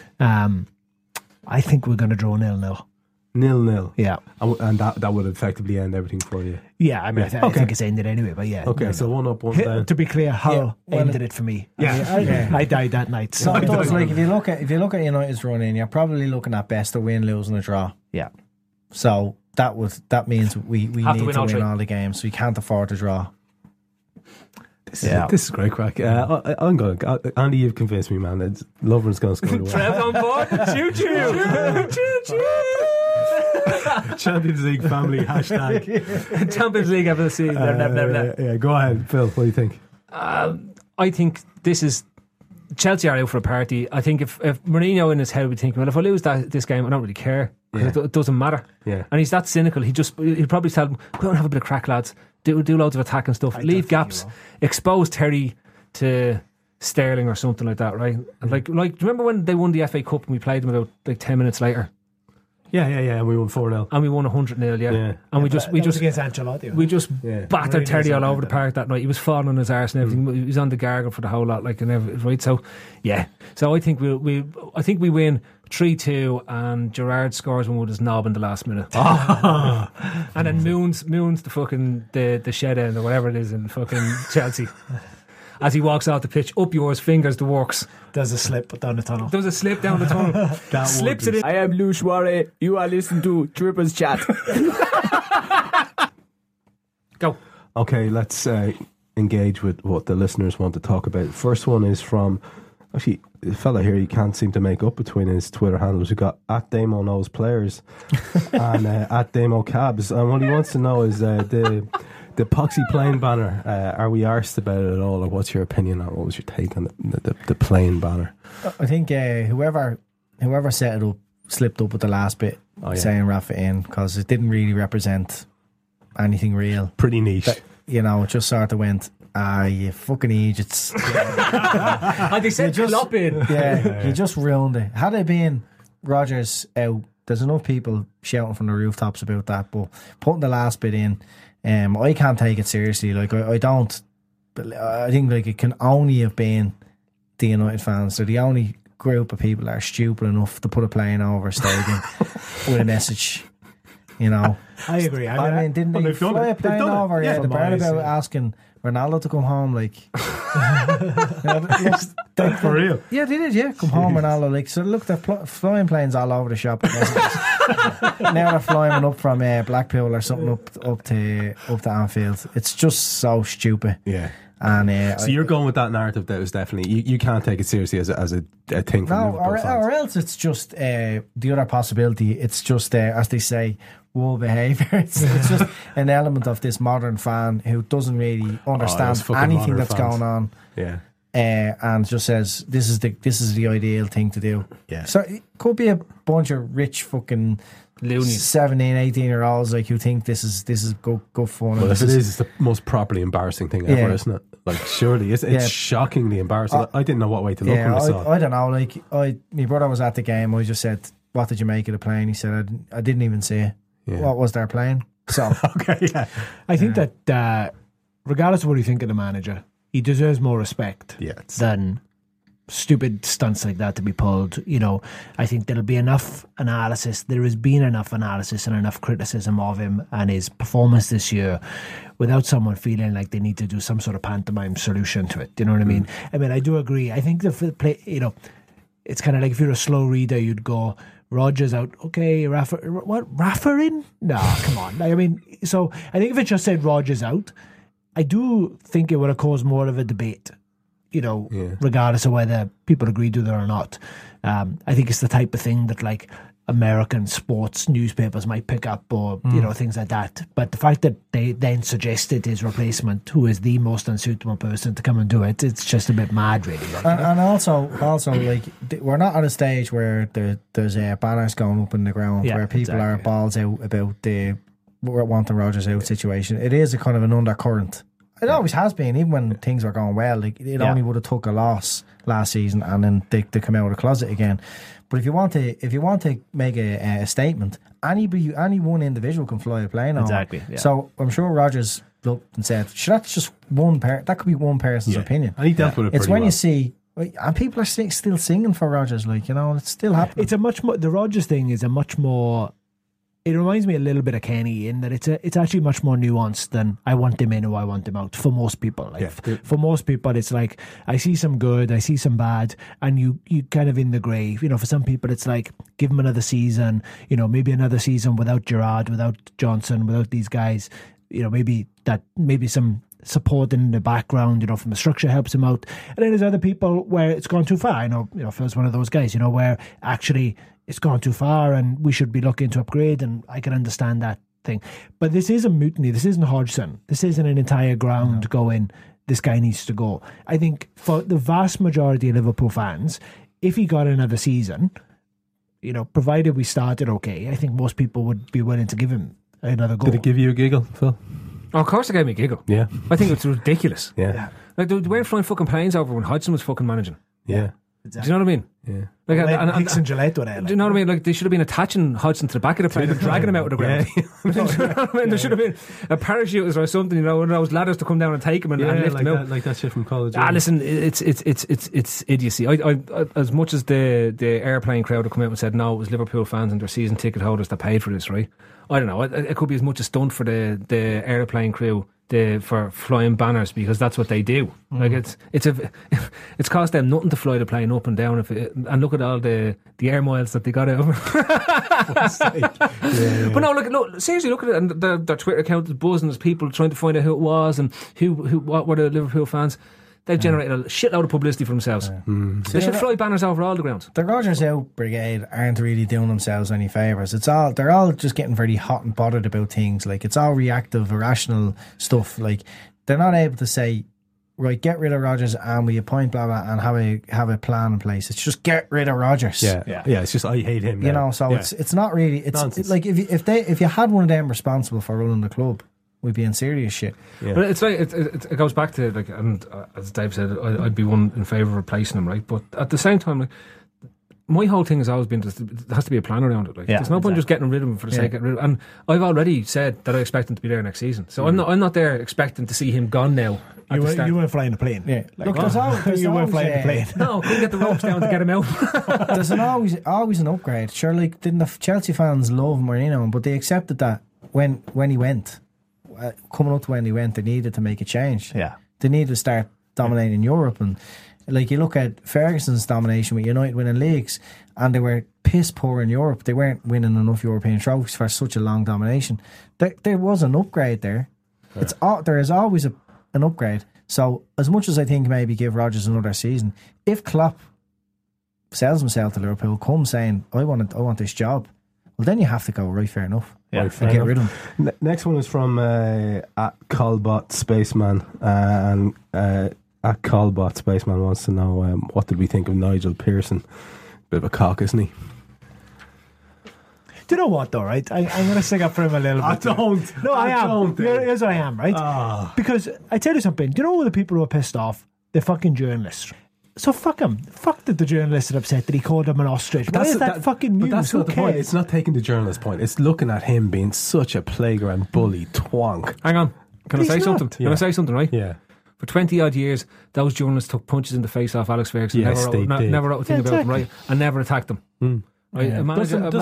I think we're going to draw 0-0. 0-0. Yeah, and that would effectively end everything for you. Yeah, I mean, I think it's ended anyway. But yeah, okay. So 1-1, 1 down. To be clear, Hull ended it for me. Yeah, I died that night. So it does, like if you look at United's run in, you're probably looking at best a win, losing a draw. Yeah. So that means we need to win all the games. So we can't afford to draw. This is great crack. I'm going to... Andy, you've convinced me, man. Lovren's going to score the one. Trev on board. Choo-choo. Champions League family, hashtag. Champions League ever seen. Yeah, go ahead, Phil. What do you think? I think this is... Chelsea are out for a party. I think if Mourinho in his head would be thinking, well, if I lose this game, I don't really care. It doesn't matter. Yeah. And he's that cynical. He'd probably tell them, go and have a bit of crack, lads. Do loads of attack and stuff. Leave gaps. Expose Terry to Sterling or something like that, right? And like, do you remember when they won the FA Cup and we played them about 10 minutes later? Yeah. And we won 4-0. And we won 100-0, yeah. And we just against Ancelotti. We just battered Terry all over the park that night. He was falling on his arse and everything. He was on the gargle for the whole lot, like, and everything, right? So yeah. So I think we win 3-2 and Gerrard scores one with his knob in the last minute. And then Moons the fucking the shed end or whatever it is in fucking Chelsea. As he walks out the pitch, up yours, fingers the works. Does a slip down the tunnel. Slips it in. I am Lou Suarez. You are listening to Trippers Chat. Go. Okay, let's engage with what the listeners want to talk about. First one is from... Actually, a fella here, you can't seem to make up between his Twitter handles. We've got @Damo Knows Players and @Damo Cabs. And what he wants to know is the Poxy plane banner. Are we arsed about it at all, or what's your opinion on it? What was your take on the plane banner? I think whoever set it up slipped up with the last bit, saying Rafa in, because it didn't really represent anything real. Pretty niche. But, it just sort of went... you fucking idiots. And they said Klopp in. Yeah, he just ruined it. Had it been Rodgers out, there's enough people shouting from the rooftops about that, but putting the last bit in, I can't take it seriously. Like, I don't, but I think like it can only have been the United fans. They're the only group of people that are stupid enough to put a plane over a stadium with a message. I agree. I mean, didn't they fly a plane over the Bernabeu asking Ronaldo to come home, like for real? Yeah, they did. Yeah, come home, Ronaldo. Like, so look, they're flying planes all over the shop. Now they're flying one up from Blackpool or something up to Anfield. It's just so stupid. Yeah. And so you're going with that narrative that was definitely you can't take it seriously as a thing from Liverpool fans. Or else it's just the other possibility. It's just as they say, wool behaviour. It's just an element of this modern fan who doesn't really understand anything that's going on. Yeah. And just says this is the ideal thing to do. Yeah. So it could be a bunch of rich fucking loonies, 17, 18-year-olds like who think this is good fun. Well, if it is, it's the most properly embarrassing thing ever, isn't it? Like, surely it's shockingly embarrassing. I didn't know what way to look when I saw it. I don't know. Like, my brother was at the game. I just said, "What did you make of the plane?" He said, "I didn't even see it." Yeah. What was their plane? So okay, yeah. I think that regardless of what you think of the manager, he deserves more respect than stupid stunts like that to be pulled. I think there'll be enough analysis. There has been enough analysis and enough criticism of him and his performance this year without someone feeling like they need to do some sort of pantomime solution to it. Do you know what I mean? I mean, I do agree. I think the play, it's kind of like if you're a slow reader, you'd go, Rodgers out. Okay, Rafa in? No, come on. I mean, so I think if it just said Rodgers out, I do think it would have caused more of a debate, regardless of whether people agreed with it or not. I think it's the type of thing that like American sports newspapers might pick up or, things like that. But the fact that they then suggested his replacement, who is the most unsuitable person to come and do it, it's just a bit mad, really. And also, like, we're not at a stage where there's banners going up in the ground where people are balls out about the wanting Rodgers out situation. It is a kind of an undercurrent. It always has been, even when things were going well. Like, it only would have took a loss last season, and then they come out of the closet again. But if you want to make a statement, any one individual can fly a plane. Exactly. Yeah. So I'm sure Rodgers looked and said, "That's just one that could be one person's opinion." And he dealt with it. It's when well. you see. And people are still singing for Rodgers, it's still happening. It's a much more. The Rodgers thing is a much more. It reminds me a little bit of Kenny in that it's actually much more nuanced than I want him in or I want him out for most people. For most people, it's like I see some good, I see some bad, and you kind of in the grey. For some people, it's like give him another season. Maybe another season without Gerrard, without Johnson, without these guys. Maybe some support in the background, from the structure helps him out. And then there's other people where it's gone too far. I know, Phil's one of those guys, where actually it's gone too far and we should be looking to upgrade, and I can understand that thing. But this is a mutiny. This isn't Hodgson. This isn't an entire ground going, this guy needs to go. I think for the vast majority of Liverpool fans, if he got another season, provided we started okay, I think most people would be willing to give him another go. Did it give you a giggle, Phil? Oh, of course it gave me a giggle. Yeah. I think it's ridiculous. Yeah. Like, they weren't flying fucking planes over when Hodgson was fucking managing. Yeah. Exactly. Do you know what I mean? Yeah. Like, Hicks and Gillette were there. Do you know what I mean? Like, they should have been attaching Hodgson to the back of the plane and dragging him out of the ground. Yeah. Do you know what I mean? There should have been a parachute or something, one of those ladders to come down and take him and lift him out. Like that shit from college. Listen, it's idiocy. I as much as the airplane crowd have come out and said no, it was Liverpool fans and their season ticket holders that paid for this, right? I don't know. It could be as much a stunt for the airplane crew. For flying banners, because that's what they do. Like it's cost them nothing to fly the plane up and down. And look at all the air miles that they got out of it. But no, look, seriously, look at it. And their Twitter account is buzzing. There's people trying to find out who it was and what were the Liverpool fans. They've generated a shitload of publicity for themselves. They should fly banners over all the grounds. The Rodgers Out Brigade aren't really doing themselves any favours. They're all just getting very hot and bothered about things. Like, it's all reactive, irrational stuff. Like, they're not able to say, right, get rid of Rodgers and we appoint blah blah and have a plan in place. It's just get rid of Rodgers. Yeah. It's just I hate him. It's not really. It's like if you had one of them responsible for running the club, we'd be in serious shit. Yeah. But it's like it goes back to like, and as Dave said, I'd be one in favour of replacing him, right? But at the same time, like, my whole thing has always been there has to be a plan around it. Like, there's no point just getting rid of him for the sake of getting rid of him. And I've already said that I expect him to be there next season. So I'm not there expecting to see him gone now. You weren't flying the plane. Yeah. Like, you weren't flying the plane. No, couldn't get the ropes down to get him out. There's always an upgrade. Sure, like, didn't the Chelsea fans love Mourinho, but they accepted that when he went. Coming up to when he went, they needed to make a change. Yeah, they needed to start dominating Europe. And like, you look at Ferguson's domination with United winning leagues, and they were piss poor in Europe. They weren't winning enough European trophies for such a long domination. There was an upgrade there. Yeah. There is always an upgrade. So as much as I think maybe give Rodgers another season, if Klopp sells himself to Liverpool, comes saying I want this job, well, then you have to go, right, fair enough. Yeah, and get rid of him. Next one is from at Colbot Spaceman, and at Colbot Spaceman wants to know what did we think of Nigel Pearson? Bit of a cock, isn't he? Do you know what though, right? I'm going to stick up for him a little bit. I don't. No, I am. Here's what I am, right? Because I tell you something. Do you know all the people who are pissed off? The fucking journalists. So fuck him. Fuck the journalist that upset that he called him an ostrich. Why is that fucking news? But that's not the point. It's not taking the journalist's point. It's looking at him being such a playground bully twonk. Hang on. Can I say something? Can I say something, right? Yeah. For 20 odd years, those journalists took punches in the face off Alex Ferguson. Yes, never wrote a thing about him, right? And never attacked him. Right? Yeah. A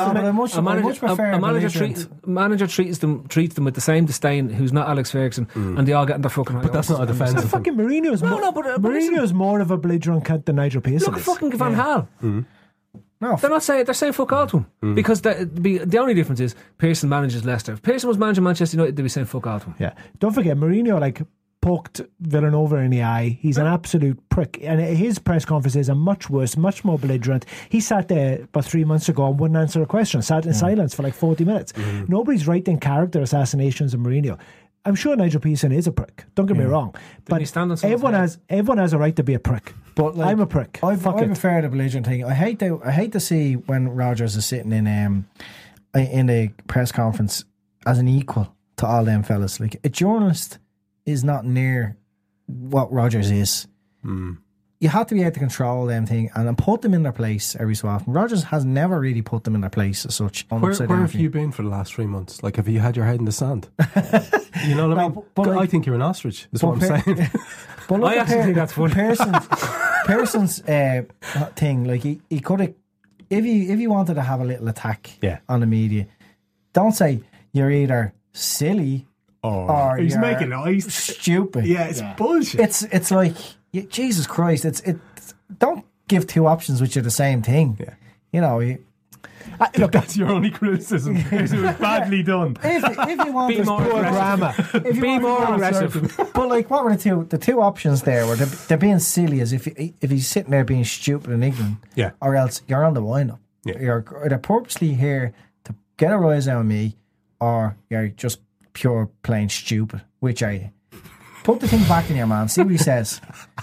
manager treats them with the same disdain who's not Alex Ferguson, and they all get in their fucking. But that's not a defence. So fucking Mourinho's Mourinho's more of a belligerent cunt than Nigel Pearson. Look at fucking Van Gaal. No, they're saying fuck all to him because the only difference is Pearson manages Leicester. If Pearson was managing Manchester United, they'd be saying fuck all to him. Yeah, don't forget Mourinho poked Villanova in the eye. He's an absolute prick, and his press conferences are much worse, much more belligerent. He sat there about 3 months ago and wouldn't answer a question, sat in silence for 40 minutes. Nobody's writing character assassinations of Mourinho. I'm sure Nigel Pearson is a prick, don't get me wrong, but everyone has a right to be a prick. But I'm a prick. I prefer the belligerent thing. I hate to see when Rodgers is sitting in a press conference as an equal to all them fellas. Like, a journalist is not near what Rodgers is. You have to be able to control them thing and then put them in their place every so often. Rodgers has never really put them in their place as such. Where have you been for the last 3 months? Like, have you had your head in the sand? You know what I mean? But I think you're an ostrich, is what I'm saying. But look, I actually think that's funny. Pearson's thing, like he could have, if he wanted to have a little attack on the media, don't say you're either silly or he's you're making noise. stupid. Yeah, it's bullshit. It's like, Jesus Christ, it's don't give two options which are the same thing. Yeah. You know, Look, that's your only criticism. It was badly done. if you want Be more aggressive. Be more aggressive. But like, what were the two options there? Were they're being silly, as if he's sitting there being stupid and ignorant, or else you're on the wind up. Yeah. You're either purposely here to get a rise out of me, or you're just pure plain stupid. Which are you? Put the thing back in your man. See what he says.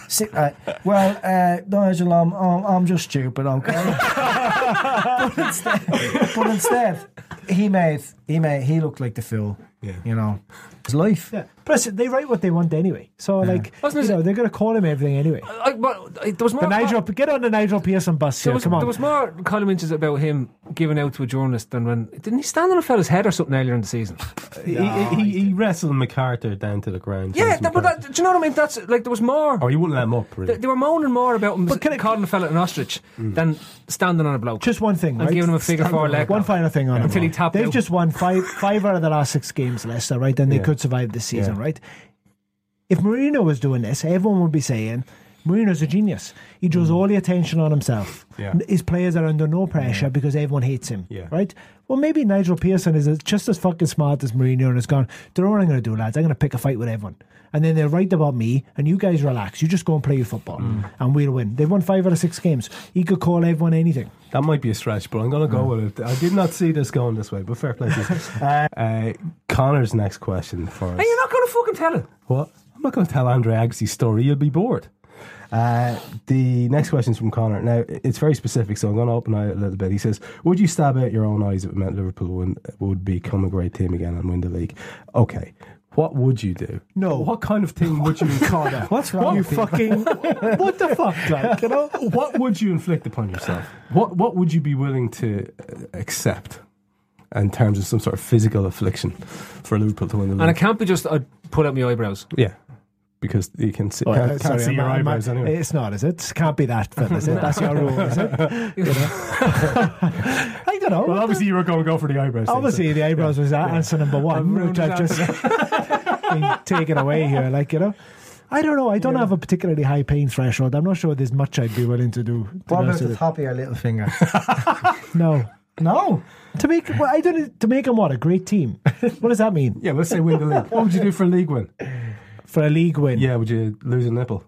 Nigel, I'm just stupid, okay? but instead, he looked like the fool. Yeah. You know, his life. Yeah. Plus, they write what they want anyway. So, like, they're going to call him everything anyway. There was more. Get on the Nigel Pearson bus here. Come on. There was more column inches about him giving out to a journalist than when didn't he stand on a fella's head or something earlier in the season? He wrestled MacArthur down to the ground. Yeah, do you know what I mean? That's like there was more. Or he wouldn't let him up. Really. They were moaning more about him calling a fella an ostrich than standing on a bloke. Just one thing, and right? giving him a figure four leg. One final thing on until him. he tapped. They've out. just won five out of the last 6 games, Leicester, right? Then they could survive this season, right? If Mourinho was doing this, everyone would be saying Mourinho's a genius. He draws all the attention on himself. Yeah. His players are under no pressure because everyone hates him, right? Well, maybe Nigel Pearson is just as fucking smart as Mourinho and has gone, don't know what I'm going to do, lads. I'm going to pick a fight with everyone. And then they'll write about me and you guys relax. You just go and play your football and we'll win. They've won 5 out of 6 games. He could call everyone anything. That might be a stretch, but I'm going to go with it. I did not see this going this way, but fair play to you. Connor's next question for us. Hey, you're not going to fucking tell it. What? I'm not going to tell Andre Agassi's story. You'll be bored. The next question is from Connor. Now, it's very specific, so I'm going to open it a little bit. He says, would you stab out your own eyes if it meant Liverpool would become a great team again and win the league? Okay. What would you do? No. What kind of thing would you call that? What's wrong? You fucking. What the fuck, like, you know? What would you inflict upon yourself? What would you be willing to accept in terms of some sort of physical affliction for Liverpool to win the league? And it can't be just pull out my eyebrows. Yeah. Because you can see, can't see your eyebrows anyway. It's not, is it? Can't be that, is it? That's your rule, is it? I don't know. Well, obviously you were going to go for the eyebrows. Obviously the eyebrows was answer number one, which I've just been taken away here, like, you know. I don't know. I don't have a particularly high pain threshold. I'm not sure there's much I'd be willing to do. What about the top of your little finger? No. To make them what, a great team? What does that mean? Yeah, let's say win the league. What would you do for a league win? For a league win? Yeah, would you lose a nipple?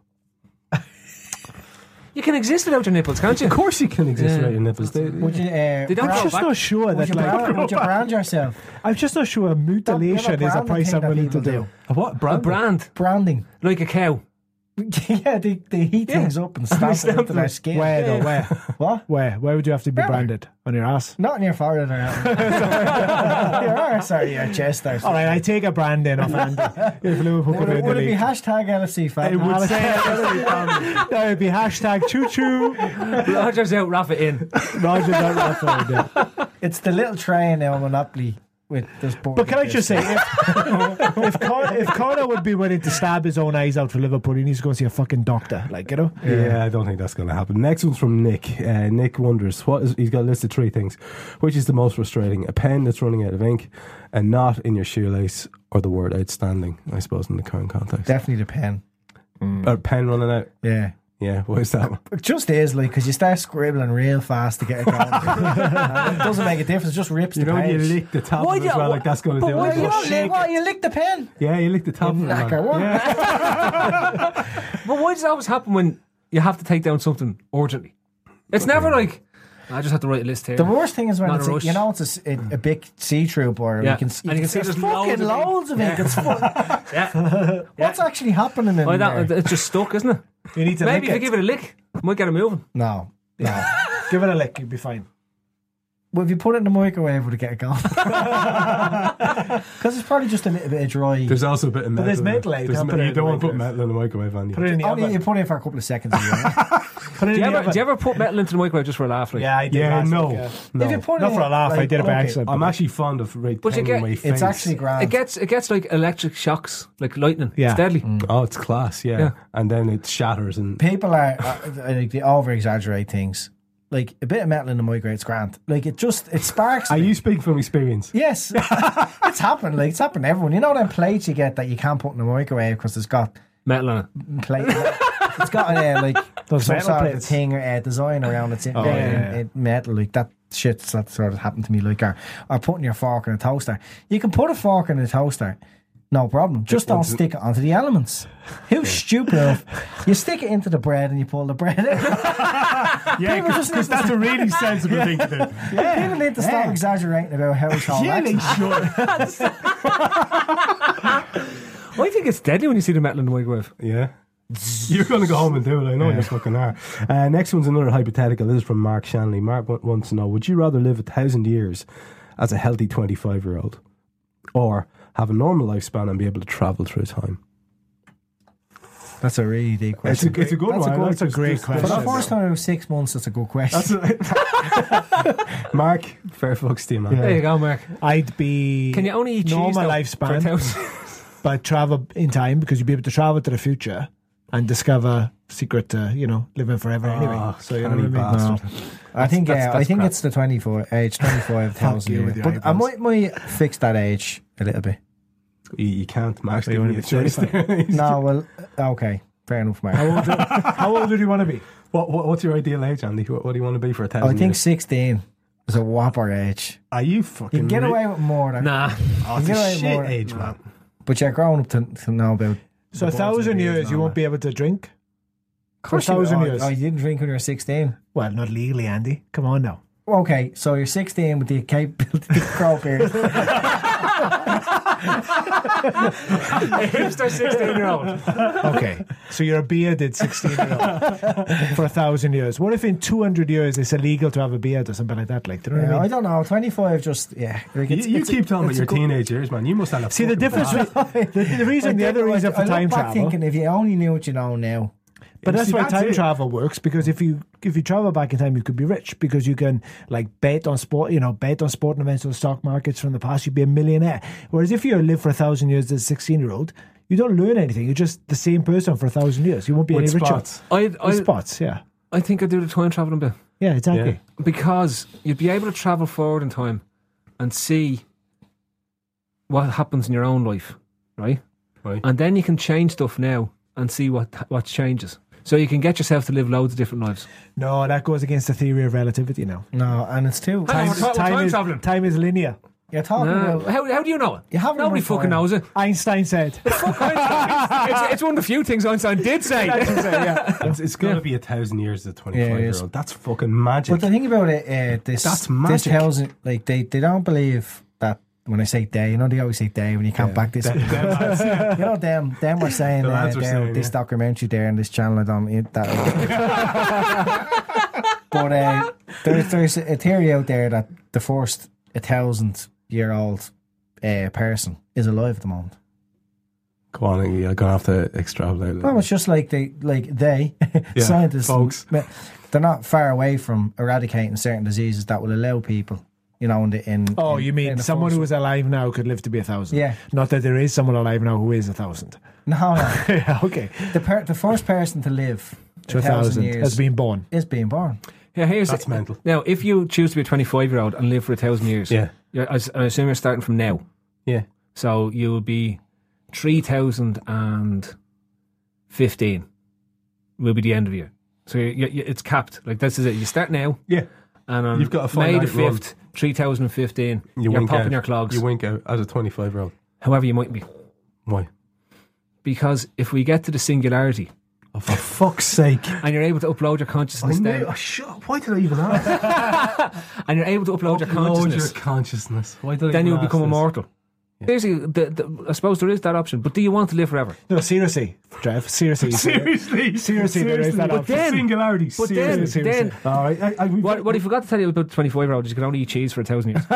You can exist without your nipples, can't you? Of course you can exist without your nipples. Would you? I'm just not sure that. Would you brand yourself? I'm just not sure mutilation is a price I'm willing to do. A what? Brand. Branding. Like a cow. Yeah, they heat things up and stamp it into their skin. Where? What? Where would you have to be branded? On your ass? Not in your forehead or anything. Your arse or your chest. Or all right, I take a brand in off Andy. If Liverpool come in the would it league. be hashtag LFC fan? It would say no, it'd be hashtag choo choo. Rogers out, Rafa in. Rogers out, Rafa in. Yeah. It's the little train now, Monopoly. With this board. But can I just say, if Connor would be willing to stab his own eyes out for Liverpool, he needs to go and see a fucking doctor, like, you know? Yeah, I don't think that's going to happen. Next one's from Nick. Nick wonders, he's got a list of 3 things. Which is the most frustrating? A pen that's running out of ink, a knot in your shoelace, or the word outstanding, I suppose, in the current context? Definitely the pen. A pen running out? Yeah. Yeah, what is that? It just is, like, because you start scribbling real fast to get it going. It doesn't make a difference, it just rips the page. You lick the top of it as well, like that's going to do it. You lick the pen? Yeah, you lick the top of it. Yeah. But why does that always happen when you have to take down something urgently? It's never like, I just have to write a list here. The worst thing is when Not it's a rush. it's a big see-through board. Yeah. You can see there's fucking loads of ink. It's What's actually happening in there? It's just stuck, isn't it? You need to maybe if you give it a lick, might get it moving. No. Give it a lick, you'll be fine. Well, if you put it in the microwave, would it get it gone? Because it's probably just a little bit of dry. There's also a bit of metal. there's metal, you can't put it you in don't the want to put microwave. metal in the microwave, Andy. Put it in the Only oven. you put it in for a couple of seconds. Put it in Do the you oven. ever put metal into the microwave just for a laugh? Like? Yeah, I did. Yeah, last no. week, yeah. No. If you put Not it for a laugh. I did it by okay, accident. I'm actually fond of right But you tangling get- my it's face. It's actually grand. It gets like electric shocks, like lightning. Yeah. It's deadly. Oh, it's class, yeah. And then it shatters and People are like they over exaggerate things. Like a bit of metal in the microwave, it's grand. Like it sparks. Are me. you speaking from experience? Yes, it's happened. Like it's happened to everyone. You know them plates you get that you can't put in the microwave because it's got Metal on it. plate. It's got like Those some metal sort of plates. thing or design around it. yeah. Metal like that. Shit that sort of happened to me. Like or putting your fork in a toaster. You can put a fork in a toaster. No problem. Just don't stick it onto the elements. Who's stupid enough? You stick it into the bread and you pull the bread out. Yeah, because that's a really sensible thing to do. Yeah, people need to stop exaggerating about how it's all should. I think it's deadly when you see the metal in the microwave. Yeah. You're going to go home and do it. I know you fucking are. Next one's another hypothetical. This is from Mark Shanley. Mark wants to know, would you rather live 1,000 years as a healthy 25-year-old or have a normal lifespan and be able to travel through time? That's a really deep question. It's a good one. That's a great For the question. first time in 6 months, that's a good question. Mark, fair fucks to you, man. There you go, Mark. I'd be Can you only eat cheese normal though, lifespan, for 1,000? but travel in time because you'd be able to travel to the future and discover secret to living forever anyway. So you know what I mean? bastard. I think that's I think crap. it's the 25,000 Fuck you years. with your But I eyebrows. might fix that age a little bit. You can't, Mark's you giving wanna you a be choice there. No, well, okay, fair enough, Mark. How old do you want to be? What's your ideal age, Andy? What do you want to be for 1,000 I think years? 16 is a whopper age. Are you You fucking... can get away with more. Than, Nah. Oh, it's you can get a away with shit more. age, man. But you're grown up to know about. So the boys and 1,000 beers years, and you all won't that. be able to drink? Of For course you- 1,000 oh, years. Oh, you didn't drink when you were 16. Well, not legally, Andy. Come on now. Okay, so you're 16 with the capability to grow beard. A hipster 16-year-old. Okay, so you're a bearded 16-year-old for 1,000 years. What if in 200 years it's illegal to have a beard or something like that? Like, do you know what I I mean? don't know. 25, just Like You keep telling me it's your a good- teenage years, man. You must have a See, the fucking difference bad- with the reason, the other reason for I look time back travel. thinking if you only knew what you know now. But that's See, why that's time it. travel works, because if you travel back in time, you could be rich because you can like bet on sporting events or the stock markets from the past. You'd be a millionaire. Whereas if you live for 1,000 years as a 16-year-old, you don't learn anything. You're just the same person for 1,000 years. You won't be With any richer. spots. With spots, yeah, I think I'd do the time travelling bit. yeah, exactly. Yeah. Because you'd be able to travel forward in time and see what happens in your own life, right? Right. And then you can change stuff now and see what changes. So you can get yourself to live loads of different lives. No, that goes against the theory of relativity. Now, No, and it's too. Hang on, we're time traveling. Time is linear. You're talking Nah, about. how do you know it? You haven't Nobody enough fucking time. knows it. Einstein said. It's one of the few things Einstein did say. It's going to be 1,000 years as a Yeah, it is. 25-year-old. That's fucking magic. But the thing about it, That's this magic. thousand, like they don't believe that when I say they, they always say they when you can't back this. Them were saying The lads were saying, this yeah. documentary there on this channel. I don't eat that. But there's a theory out there that the first 1,000-year-old person is alive at the moment. Go on, you're going to have to extrapolate. Well, it's just like they scientists, folks. they're not far away from eradicating certain diseases that will allow people, you know, Oh, you mean in the someone first- who is alive now could live to be 1,000? Yeah. Not that there is someone alive now who is 1,000. No. Yeah, okay. The first person to live To 1,000 1,000 years has been born. is being born. Yeah, here's That's mental. Now, if you choose to be a 25-year-old and live for 1,000 years, Yeah. I assume you're starting from now. Yeah. So you will be 3,015 will be the end of you. So it's capped. Like, this is it. You start now, Yeah. and on You've got a May the finite run. 5th, 3015, You you're wink popping out. your clogs. You wink out as a 25-year-old. However you might be. Why? Because if we get to the singularity Oh, for fuck's sake. and you're able to upload your consciousness down, Why did I even ask? and you're able to upload your Upload consciousness, your consciousness. Why did I then even you'll ask become this? immortal. Seriously, I suppose there is that option, but do you want to live forever? No, seriously, Trev. Seriously, there is that option. Then, singularity. But then, all right. What he forgot to tell you about the 25-year-old is you can only eat cheese for 1,000 years.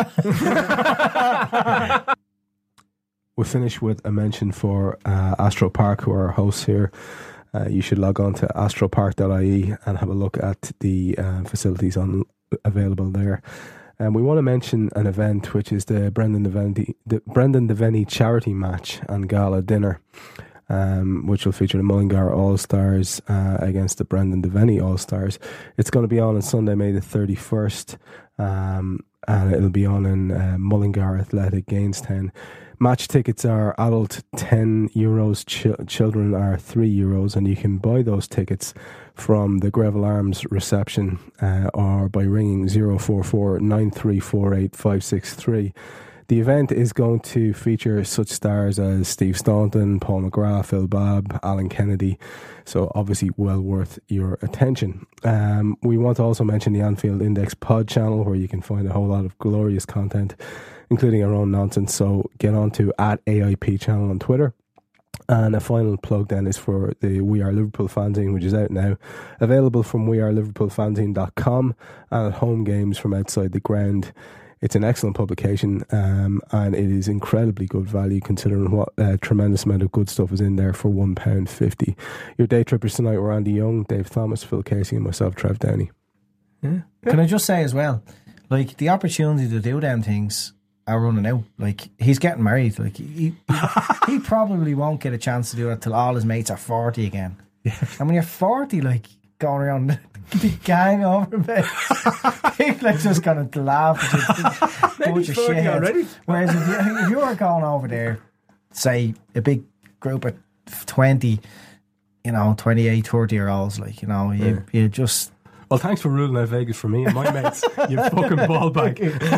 We'll finish with a mention for Astro Park, who are our hosts here. You should log on to astropark.ie and have a look at the facilities available there. And we want to mention an event which is the Brendan Devaney charity match and gala dinner, which will feature the Mullingar All-Stars against the Brendan Devaney All-Stars. It's going to be on Sunday, May the 31st, and it'll be on in Mullingar Athletic, Gainestown. Match tickets are adult €10, children are €3, and you can buy those tickets from the Greville Arms reception or by ringing 044 9348 563. The event is going to feature such stars as Steve Staunton, Paul McGrath, Phil Babb, Alan Kennedy, so obviously well worth your attention. We want to also mention the Anfield Index pod channel, where you can find a whole lot of glorious content, including our own nonsense, so get on to @AIP channel on Twitter. And a final plug then is for the We Are Liverpool fanzine, which is out now, available from weareliverpoolfanzine.com and at home games from outside the ground. It's an excellent publication, and it is incredibly good value considering what tremendous amount of good stuff is in there for £1.50. Your day trippers tonight were Andy Young, Dave Thomas, Phil Casey and myself, Trev Downey. Yeah. Can I just say as well, like, the opportunity to do them things are running out. Like, he's getting married. Like, he probably won't get a chance to do it till all his mates are 40 again. Yeah. And when you're 40, like, going around the gang over, mate, people are just going to laugh at you. Bunch of shit already. Whereas if you were going over there, say a big group of 20, 28, 30-year-olds, like, you just. Well, thanks for ruling out Vegas for me and my mates. You fucking ball bag.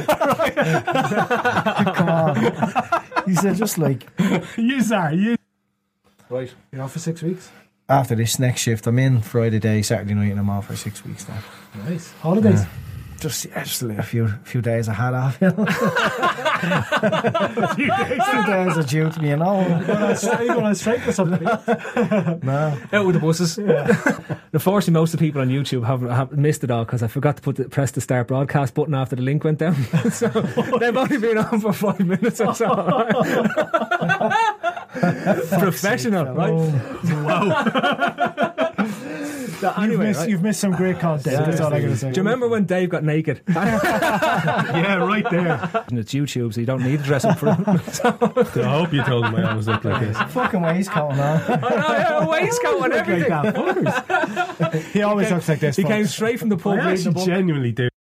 Come on. He said, just like. You. Right. You're off for 6 weeks? After this next shift, I'm in Friday day, Saturday night, and I'm off for 6 weeks now. Nice. Holidays? Just like a few days I had off. A few days are due to me, Are you going on strike or something? No. Out with the buses. Unfortunately, most of the people on YouTube have missed it all because I forgot to press the start broadcast button after the link went down. So they've only been on for 5 minutes or so. Professional, right? Wow. Anyway, you've missed some great content. That's all I'm going to say. Do you remember when Dave got naked? Yeah, right there. And it's YouTube, so you don't need to dress up for him. I hope you told him I always look like this. Fucking waistcoat on. A waistcoat and everything. He always looks like this. He came straight from the pub. I actually genuinely do.